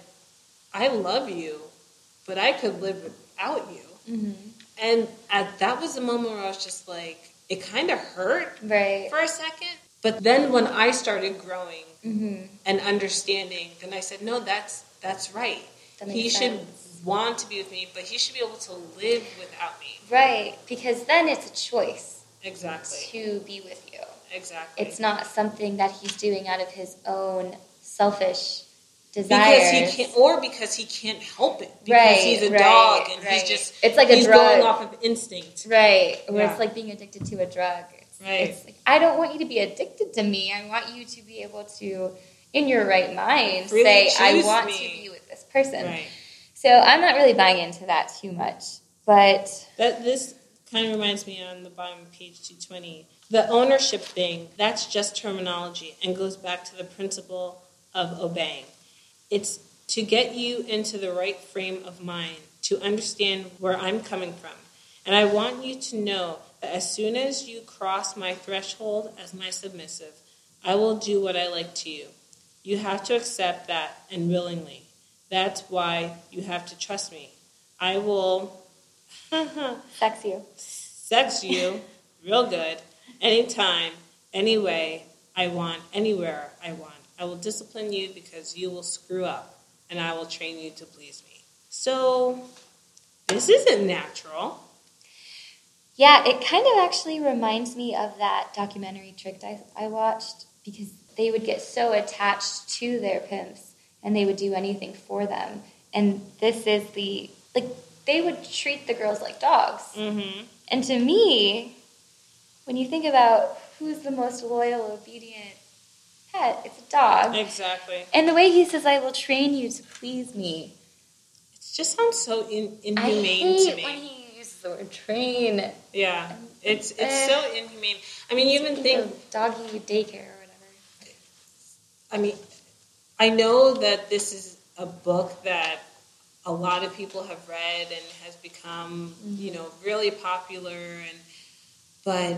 A: I love you, but I could live without you. Mm-hmm. And at, that was the moment where I was just like, it kind of hurt
B: right.
A: for a second. But then when I started growing
B: mm-hmm.
A: and understanding, then I said, no, that's that's right. He
B: sense.
A: should want to be with me, but he should be able to live without me.
B: Right, because then it's a choice.
A: Exactly.
B: To be with you.
A: Exactly.
B: It's not something that he's doing out of his own selfish desires.
A: Because he can't, or because he can't help it. Because
B: right,
A: he's a
B: right,
A: dog and
B: right.
A: he's just
B: it's like
A: he's
B: a drug.
A: going off of instinct.
B: Right. Or
A: yeah.
B: it's like being addicted to a drug. It's,
A: right.
B: It's like, I don't want you to be addicted to me. I want you to be able to, in your right mind,
A: really
B: say, I want
A: me.
B: to be with this person.
A: Right.
B: So I'm not really buying into that too much. But
A: that this kind of reminds me on the bottom of page two twenty. The ownership thing, that's just terminology and goes back to the principle of obeying. It's to get you into the right frame of mind, to understand where I'm coming from. And I want you to know that as soon as you cross my threshold as my submissive, I will do what I like to you. You have to accept that and willingly. That's why you have to trust me. I will
B: sex you.
A: Sex you real good, anytime, any way I want, anywhere I want. I will discipline you because you will screw up, and I will train you to please me. So, this isn't natural.
B: Yeah, it kind of actually reminds me of that documentary Tricked I, I watched, because they would get so attached to their pimps, and they would do anything for them. And this is the, like, they would treat the girls like dogs.
A: Mm-hmm.
B: And to me, when you think about who's the most loyal, obedient pet, it's a dog.
A: Exactly.
B: And the way he says, I will train you to please me.
A: It just sounds so in, inhumane
B: I hate
A: to me.
B: when he uses the word train.
A: Yeah, it's it's
B: uh,
A: so inhumane. I mean, you even think...
B: Doggy daycare or whatever.
A: I mean, I know that this is a book that a lot of people have read and has become, mm-hmm. you know, really popular. And but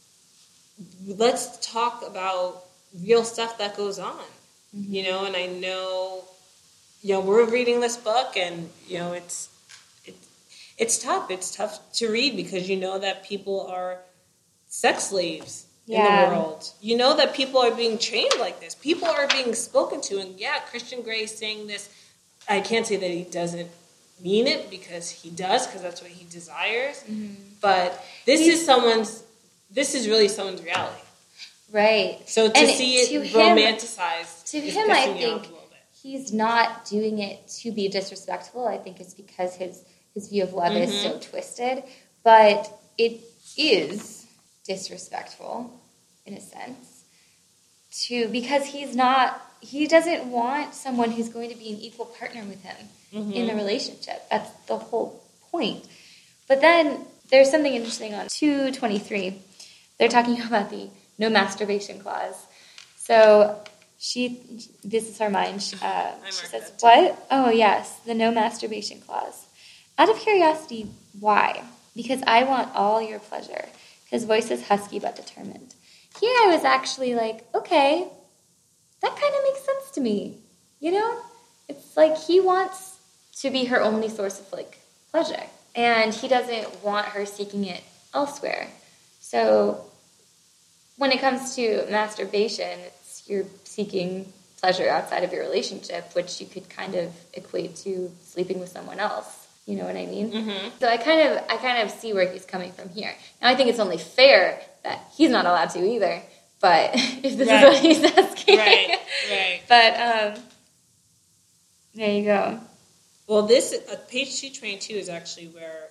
A: let's talk about real stuff that goes on, mm-hmm. you know. And I know, you know, we're reading this book, and you know, it's it, it's tough. It's tough to read because you know that people are sex slaves
B: yeah.
A: in the world. You know that people are being trained like this. People are being spoken to, and yeah, Christian Grey is saying this. I can't say that he doesn't mean it because he does, because that's what he desires. Mm-hmm. But this He's, is someone's. This is really someone's reality,
B: right?
A: So to
B: and
A: see it
B: to
A: romanticized,
B: him, to
A: is
B: him, I
A: me
B: think
A: off a little bit.
B: He's not doing it to be disrespectful. I think it's because his his view of love mm-hmm. is so twisted, but it is disrespectful in a sense, to because he's not. He doesn't want someone who's going to be an equal partner with him mm-hmm. in the relationship. That's the whole point. But then there's something interesting on two twenty-three. They're talking about the no masturbation clause. So she, this is her mind. She, uh, she says, what? Oh, yes, the no masturbation clause. Out of curiosity, why? Because I want all your pleasure. His voice is husky but determined. Here I was actually like, okay, that kind of makes sense to me, you know? It's like he wants to be her only source of, like, pleasure. And he doesn't want her seeking it elsewhere. So when it comes to masturbation, it's you're seeking pleasure outside of your relationship, which you could kind of equate to sleeping with someone else. You know what I mean? Mm-hmm. So I kind of I kind of see where he's coming from here. Now I think it's only fair that he's not allowed to either. But if this right. is what he's asking.
A: Right, right.
B: But, um, there you go.
A: Well, this, uh, page two twenty-two is actually where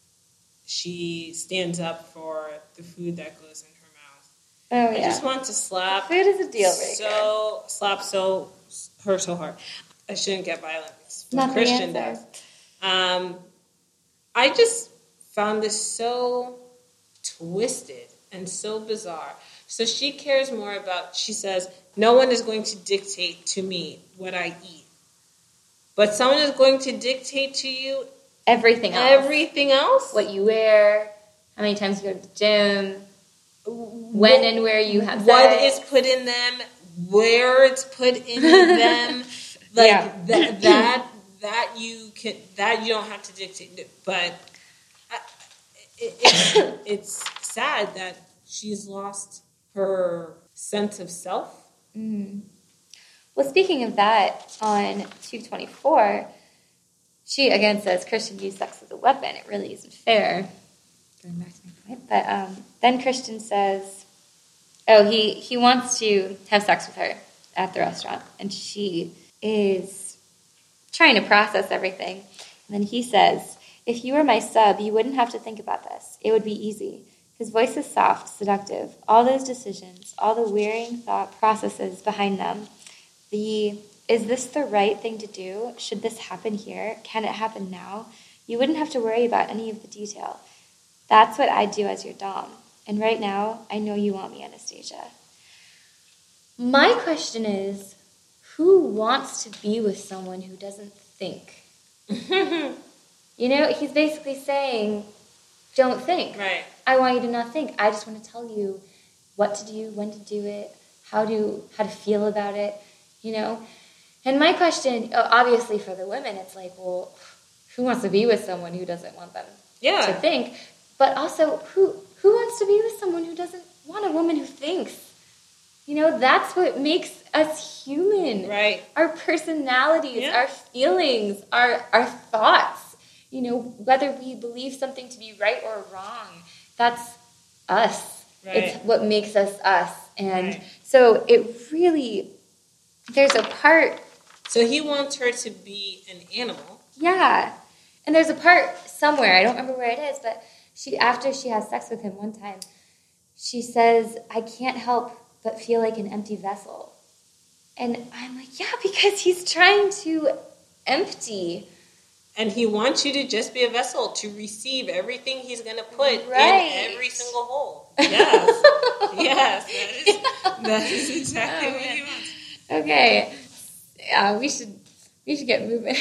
A: she stands up for the food that goes in her mouth.
B: Oh, yeah.
A: I just want to slap.
B: Food is a deal breaker.
A: So, slap so, her so hard. I shouldn't get violent. It's what
B: Not
A: Christian does. Um, I just found this so twisted and so bizarre. So she cares more about, she says, no one is going to dictate to me what I eat. But someone is going to dictate to you
B: everything else.
A: Everything else?
B: What you wear, how many times you go to the gym, when what, and where you have sex.
A: What is put in them, where it's put in them. Like yeah. that, that, that you can, that you don't have to dictate. But it, it, it's sad that she's lost her sense of self.
B: Mm. Well, speaking of that, on two twenty-four, she again says Christian used sex as a weapon. It really isn't fair. Going back to my point. But um, then Christian says, oh, he, he wants to have sex with her at the restaurant. And she is trying to process everything. And then he says, if you were my sub, you wouldn't have to think about this. It would be easy. His voice is soft, seductive. All those decisions, all the wearying thought processes behind them. The, is this the right thing to do? Should this happen here? Can it happen now? You wouldn't have to worry about any of the detail. That's what I'd do as your dom. And right now, I know you want me, Anastasia. My question is, who wants to be with someone who doesn't think? You know, he's basically saying, don't think.
A: Right.
B: I want you to not think. I just want to tell you what to do, when to do it, how to how to feel about it, you know? And my question, obviously for the women, it's like, well, who wants to be with someone who doesn't want them
A: yeah.
B: to think? But also, who who wants to be with someone who doesn't want a woman who thinks? You know, that's what makes us human.
A: Right.
B: Our personalities,
A: yeah.
B: our feelings, our our thoughts. You know, whether we believe something to be right or wrong, that's us.
A: Right.
B: It's what makes us us. And
A: right.
B: so it really, there's a part.
A: So he wants her to be an animal.
B: Yeah. And there's a part somewhere, I don't remember where it is, but she after she has sex with him one time, she says, I can't help but feel like an empty vessel. And I'm like, yeah, because he's trying to empty.
A: And he wants you to just be a vessel to receive everything he's going to put
B: right.
A: in every single hole. Yes. Yes. That is, yeah. that is exactly oh, what he wants.
B: Okay. Yeah, we should we should get moving.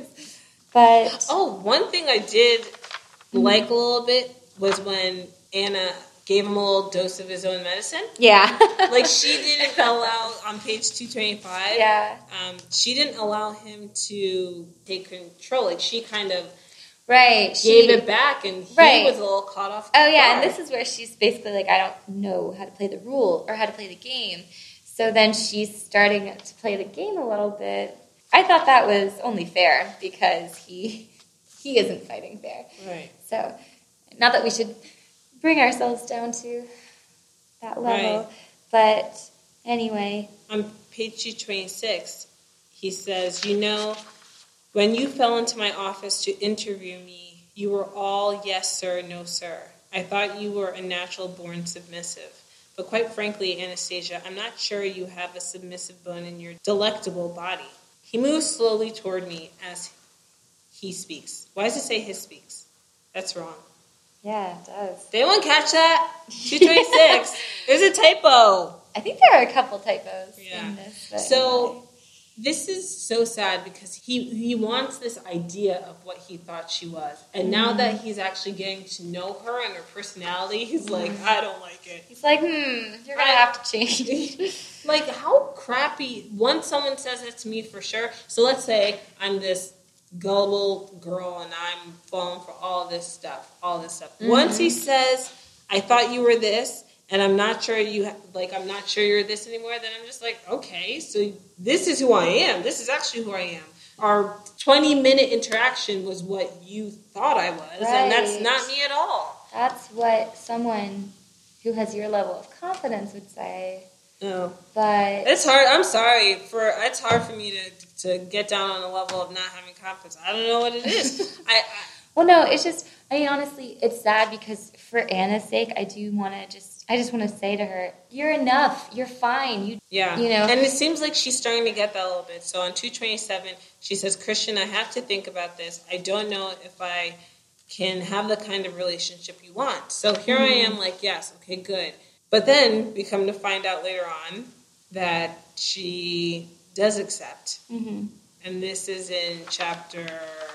B: But
A: oh, one thing I did mm-hmm. like a little bit was when Anna gave him a little dose of his own medicine.
B: Yeah.
A: Like, she didn't allow, on page two twenty-five,
B: yeah.
A: um, she didn't allow him to take control. Like, she kind of
B: right.
A: gave
B: she,
A: it back, and he
B: right.
A: was a little caught off
B: Oh, yeah,
A: guard.
B: And this is where she's basically like, I don't know how to play the rule or how to play the game. So then she's starting to play the game a little bit. I thought that was only fair because he he isn't fighting fair.
A: Right.
B: So, not that we should bring ourselves down to that level.
A: Right.
B: But anyway.
A: On page two twenty-six, he says, you know, when you fell into my office to interview me, you were all yes, sir, no, sir. I thought you were a natural-born submissive. But quite frankly, Anastasia, I'm not sure you have a submissive bone in your delectable body. He moves slowly toward me as he speaks. Why does it say his speaks? That's wrong.
B: Yeah, it does.
A: Did anyone catch that? two twenty-six. There's a typo.
B: I think there are a couple typos
A: yeah.
B: in this. But
A: so
B: anyway.
A: This is so sad because he, he wants this idea of what he thought she was. And mm. now that he's actually getting to know her and her personality, he's mm. like, I don't like it.
B: He's like, hmm, you're going to have to change.
A: Like, how crappy. Once someone says it to me for sure. So let's say I'm this gullible girl and I'm falling for all this stuff, all this stuff. Mm-hmm. Once he says, I thought you were this, and I'm not sure you, ha- like, I'm not sure you're this anymore, then I'm just like, okay, so this is who I am. This is actually who I am. Our twenty-minute interaction was what you thought I was, right. And that's not me at all.
B: That's what someone who has your level of confidence would say.
A: No.
B: But
A: it's hard. I'm sorry. for It's hard for me to, to get down on a level of not having confidence. I don't know what it is. I, I
B: Well, no, it's just, I mean, honestly, it's sad because for Anna's sake, I do want to just, I just want to say to her, you're enough. You're fine. You,
A: yeah.
B: You know.
A: And it seems like she's starting to get that a little bit. So on two twenty-seven, she says, Christian, I have to think about this. I don't know if I can have the kind of relationship you want. So here mm-hmm. I am like, yes, okay, good. But then we come to find out later on that she does accept. Mm-hmm. And this is in chapter...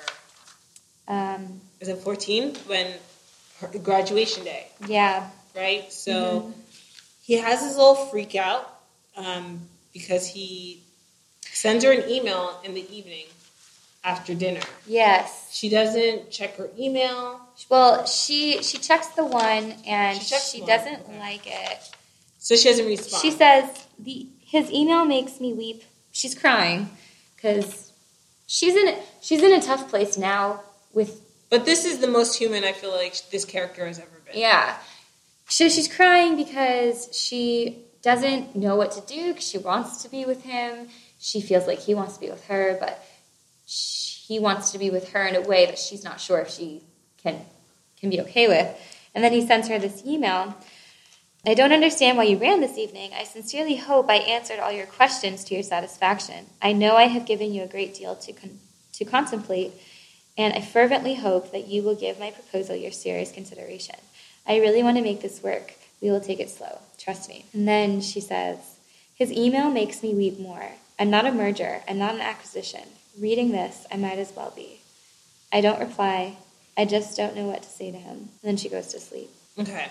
A: Um, is it fourteen? When her graduation day.
B: Yeah.
A: Right? So
B: mm-hmm.
A: he has his little freak out um, because he sends her an email in the evening after dinner.
B: Yes.
A: She doesn't check her email.
B: Well, she she checks the one and
A: she,
B: she
A: one.
B: doesn't
A: okay.
B: like it.
A: So she doesn't respond.
B: She says, the his email makes me weep. She's crying because she's in, she's in a tough place now with...
A: But this is the most human I feel like this character has ever been.
B: Yeah. So she's crying because she doesn't know what to do because she wants to be with him. She feels like he wants to be with her, but she, he wants to be with her in a way that she's not sure if she can can be okay with. And then he sends her this email. I don't understand why you ran this evening. I sincerely hope I answered all your questions to your satisfaction. I know I have given you a great deal to con- to contemplate, and I fervently hope that you will give my proposal your serious consideration. I really want to make this work. We will take it slow. Trust me. And then she says, his email makes me weep more. I'm not a merger. I'm not an acquisition. Reading this, I might as well be. I don't reply. I just don't know what to say to him. And then she goes to sleep.
A: Okay.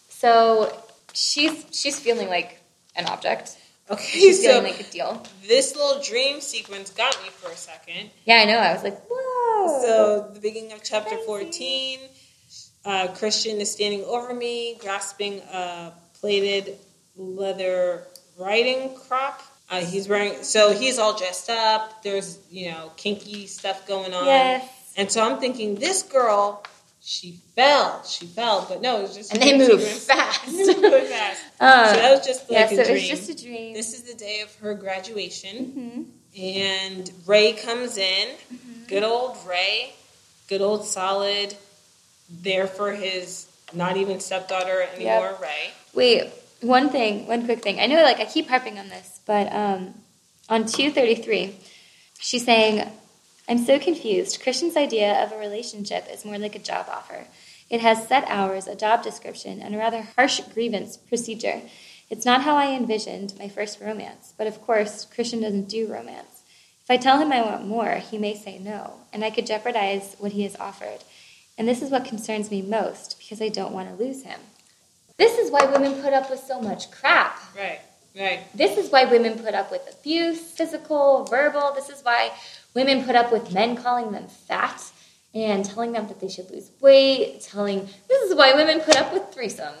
B: So she's she's feeling like an object.
A: Okay,
B: she's
A: so
B: feeling like a deal.
A: This little dream sequence got me for a second.
B: Yeah, I know. I was like, whoa.
A: So the beginning of chapter
B: Crazy.
A: fourteen, uh, Christian is standing over me, grasping a plated leather riding crop. Uh, he's wearing, so he's all dressed up. There's, you know, kinky stuff going on.
B: Yes.
A: And so I'm thinking, this girl, she fell. She fell, but no, it was just...
B: And they move fast.
A: They move really fast.
B: Uh,
A: so that was just like
B: yeah,
A: a
B: so
A: dream.
B: it was just a dream.
A: This is the day of her graduation.
B: Mm-hmm.
A: And Ray comes in. Mm-hmm. Good old Ray. Good old solid. There for his not even stepdaughter anymore, yep. Ray.
B: Wait, one thing, one quick thing. I know, like, I keep harping on this, but um, on two thirty-three, she's saying, I'm so confused. Christian's idea of a relationship is more like a job offer. It has set hours, a job description, and a rather harsh grievance procedure. It's not how I envisioned my first romance, but of course, Christian doesn't do romance. If I tell him I want more, he may say no, and I could jeopardize what he has offered. And this is what concerns me most, because I don't want to lose him. This is why women put up with so much crap.
A: Right, right.
B: This is why women put up with abuse, physical, verbal. This is why women put up with men calling them fat and telling them that they should lose weight, telling, this is why women put up with threesomes.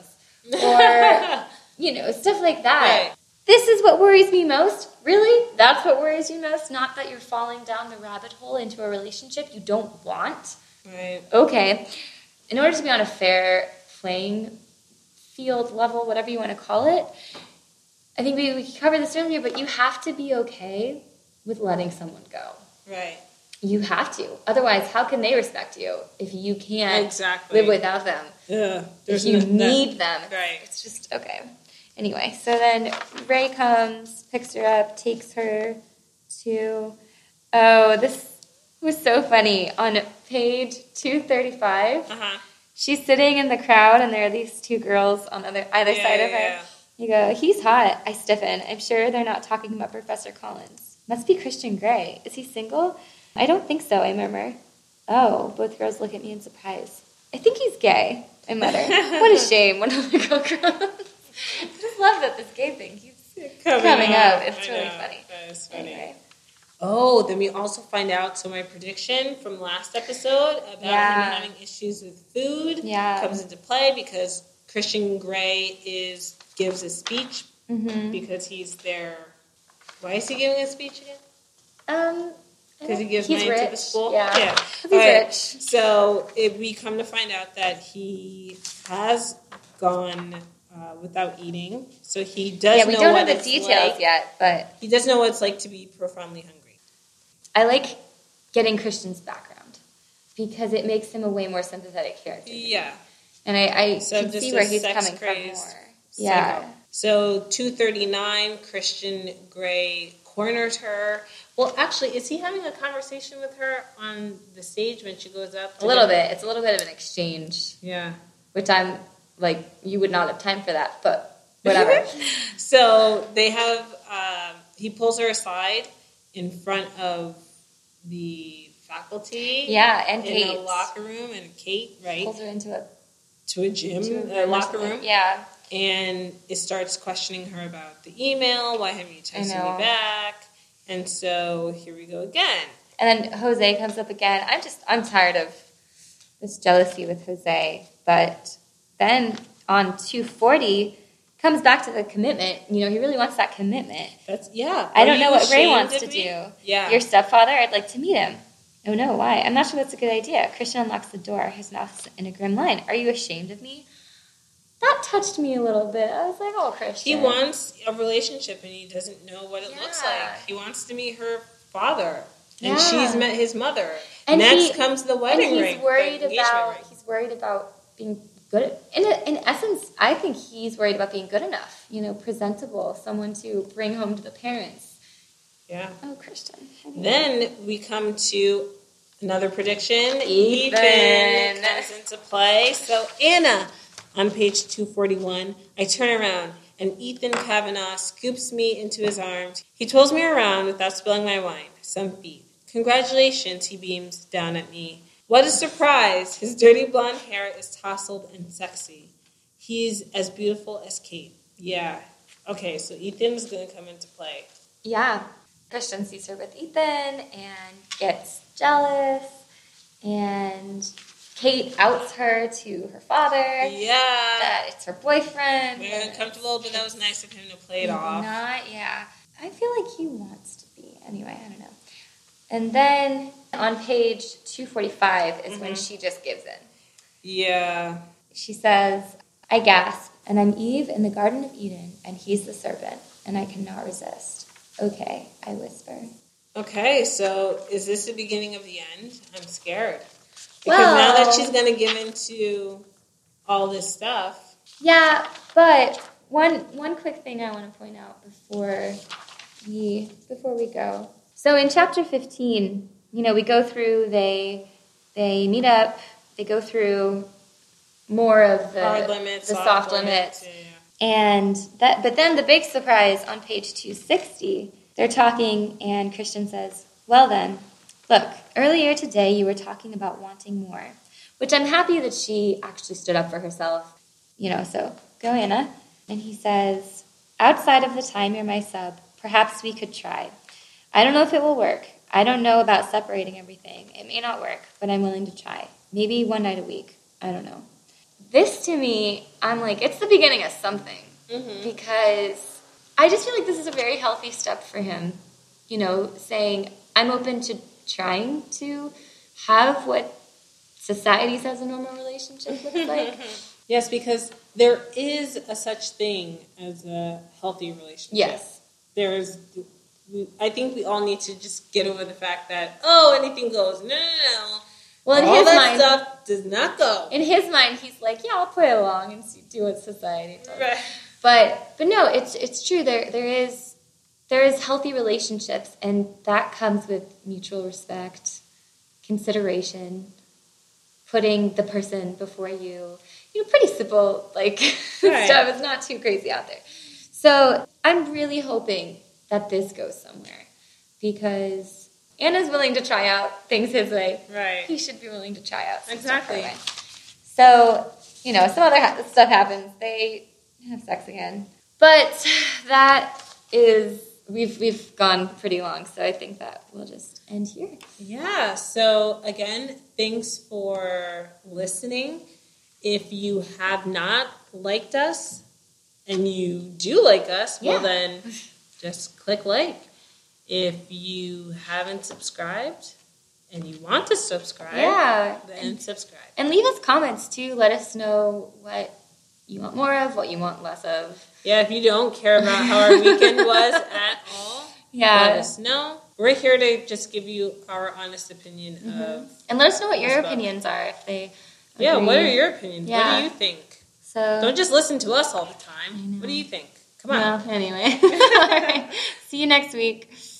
B: Or, you know, stuff like that.
A: Right.
B: This is what worries me most. Really? That's what worries you most? Not that you're falling down the rabbit hole into a relationship you don't want?
A: Right.
B: Okay. In order to be on a fair playing field level, whatever you want to call it, I think we, we covered this earlier, but you have to be okay with letting someone go.
A: Right.
B: You have to. Otherwise, how can they respect you if you can't
A: exactly.
B: live without them?
A: Yeah.
B: If you need them.
A: Right.
B: It's just, okay. Anyway, so then Ray comes, picks her up, takes her to, oh, this was so funny. On page two thirty-five, uh-huh. she's sitting in the crowd, and there are these two girls on either, either
A: yeah,
B: side of her.
A: Yeah.
B: You go, he's hot. I stiffen. I'm sure they're not talking about Professor Collins. Must be Christian Grey. Is he single? I don't think so, I murmur. Oh, both girls look at me in surprise. I think he's gay, I mutter. What a shame, one of the girl girls. I just love that this gay thing keeps coming, coming up. up. It's I really know. funny.
A: That is funny.
B: Anyway.
A: Oh, then we also find out, so my prediction from last episode about
B: yeah.
A: him having issues with food
B: yeah.
A: comes into play because Christian Grey is gives a speech
B: mm-hmm.
A: because he's there. Why is he giving a speech again?
B: Um,
A: Because he gives
B: he's
A: money
B: rich.
A: to the school?
B: Yeah.
A: yeah.
B: He's
A: right.
B: rich.
A: So if we come to find out that he has gone uh, without eating. So he does
B: yeah, we
A: know
B: don't
A: what
B: know the
A: it's
B: details
A: like.
B: yet, but...
A: He does know what it's like to be profoundly hungry.
B: I like getting Christian's background because it makes him a way more sympathetic character.
A: Yeah.
B: And I, I
A: so
B: can see where he's coming from more. Yeah.
A: Psycho. So two thirty-nine, Christian Grey cornered her. Well, actually, is he having a conversation with her on the stage when she goes up?
B: A little bit. It's a little bit of an exchange.
A: Yeah.
B: Which I'm, like, you would not have time for that, but whatever.
A: So they have, um, he pulls her aside in front of the faculty.
B: Yeah, and
A: in
B: Kate.
A: In a locker room, and Kate, right?
B: Pulls her into a...
A: To a gym,
B: to a,
A: a locker room.
B: Yeah.
A: And it starts questioning her about the email. Why haven't you texted me back? And so here we go again.
B: And then Jose comes up again. I'm just, I'm tired of this jealousy with Jose. But then on two forty, comes back to the commitment. You know, he really wants that commitment.
A: That's yeah.
B: I
A: Are
B: don't know
A: you
B: what Ray
A: ashamed
B: wants
A: of
B: to
A: me?
B: do.
A: Yeah.
B: Your stepfather, I'd like to meet him. Oh no, why? I'm not sure that's a good idea. Christian unlocks the door, his mouth in a grim line. Are you ashamed of me? That touched me a little bit. I was like, oh, Christian.
A: He wants a relationship and he doesn't know what it
B: Yeah.
A: looks like. He wants to meet her father. And
B: Yeah.
A: she's met his mother.
B: And
A: Next
B: he-
A: comes the wedding
B: and he's
A: ring.
B: worried
A: the engagement
B: about
A: ring.
B: he's worried about being good at, in in essence, I think he's worried about being good enough, you know, presentable, someone to bring home to the parents.
A: Yeah.
B: Oh, Christian. Anyway.
A: Then we come to another prediction.
B: Ethan.
A: Ethan comes into play. So Anna, on page two forty-one, I turn around and Ethan Kavanaugh scoops me into his arms. He twirls me around without spilling my wine. Some feet. Congratulations, he beams down at me. What a surprise! His dirty blonde hair is tousled and sexy. He's as beautiful as Kate. Yeah. Okay, so Ethan's going to come into play.
B: Yeah. Christian sees her with Ethan and gets jealous, and Kate outs her to her father.
A: Yeah.
B: That it's her boyfriend.
A: Very uncomfortable, but that was nice of him to play it off.
B: Not, yeah. I feel like he wants to be. Anyway, I don't know. And then on page two forty-five is mm-hmm. when she just gives in.
A: Yeah.
B: She says, I gasp, and I'm Eve in the Garden of Eden, and he's the serpent, and I cannot resist. Okay, I whisper.
A: Okay, so is this the beginning of the end? I'm scared. Because
B: well,
A: now that she's going to give into all this stuff.
B: Yeah, but one one quick thing I want to point out before we before we go. So in chapter fifteen, you know, we go through, they they meet up, they go through more of the,
A: hard limits,
B: the
A: soft,
B: soft
A: limits.
B: limits.
A: Yeah, yeah.
B: And that, but then the big surprise on page two sixty, they're talking and Christian says, well then, look, earlier today you were talking about wanting more, which I'm happy that she actually stood up for herself, you know, so go Anna. And he says, outside of the time you're my sub, perhaps we could try. I don't know if it will work. I don't know about separating everything. It may not work, but I'm willing to try. Maybe one night a week. I don't know. This to me, I'm like, it's the beginning of something. Mm-hmm. Because I just feel like this is a very healthy step for him. You know, saying, I'm open to trying to have what society says a normal relationship looks like.
A: Yes, because there is a such thing as a healthy relationship.
B: Yes.
A: There is... I think we all need to just get over the fact that, oh, anything goes. No, no, no.
B: Well, in
A: all
B: his
A: that
B: mind,
A: stuff does not go.
B: In his mind, he's like, yeah, I'll play along and see, do what society does.
A: Right.
B: But but no, it's it's true. There there is there is healthy relationships, and that comes with mutual respect, consideration, putting the person before you. You know, pretty simple like
A: right.
B: stuff. It's not too crazy out there. So I'm really hoping that this goes somewhere, because Anna's willing to try out things his way.
A: Right.
B: He should be willing to try out some
A: exactly.
B: stuff her way. So, you know, some other ha- stuff happens. They have sex again. But that is, we've we've gone pretty long, so I think that we'll just end here.
A: Yeah, so again, thanks for listening. If you have not liked us and you do like us, well
B: yeah.
A: then... just click like. If you haven't subscribed and you want to subscribe,
B: yeah.
A: then
B: and,
A: subscribe.
B: And leave us comments, too. Let us know what you want more of, what you want less of.
A: Yeah, if you don't care about how our weekend was at all,
B: yeah.
A: let us know. We're here to just give you our honest opinion mm-hmm. of...
B: And let us know what your opinions are, if they agree.
A: Yeah, what are your opinions?
B: Yeah.
A: What do you think?
B: So
A: don't just listen to us all the time. What do you think? Come on.
B: Well, anyway. All right. See you next week.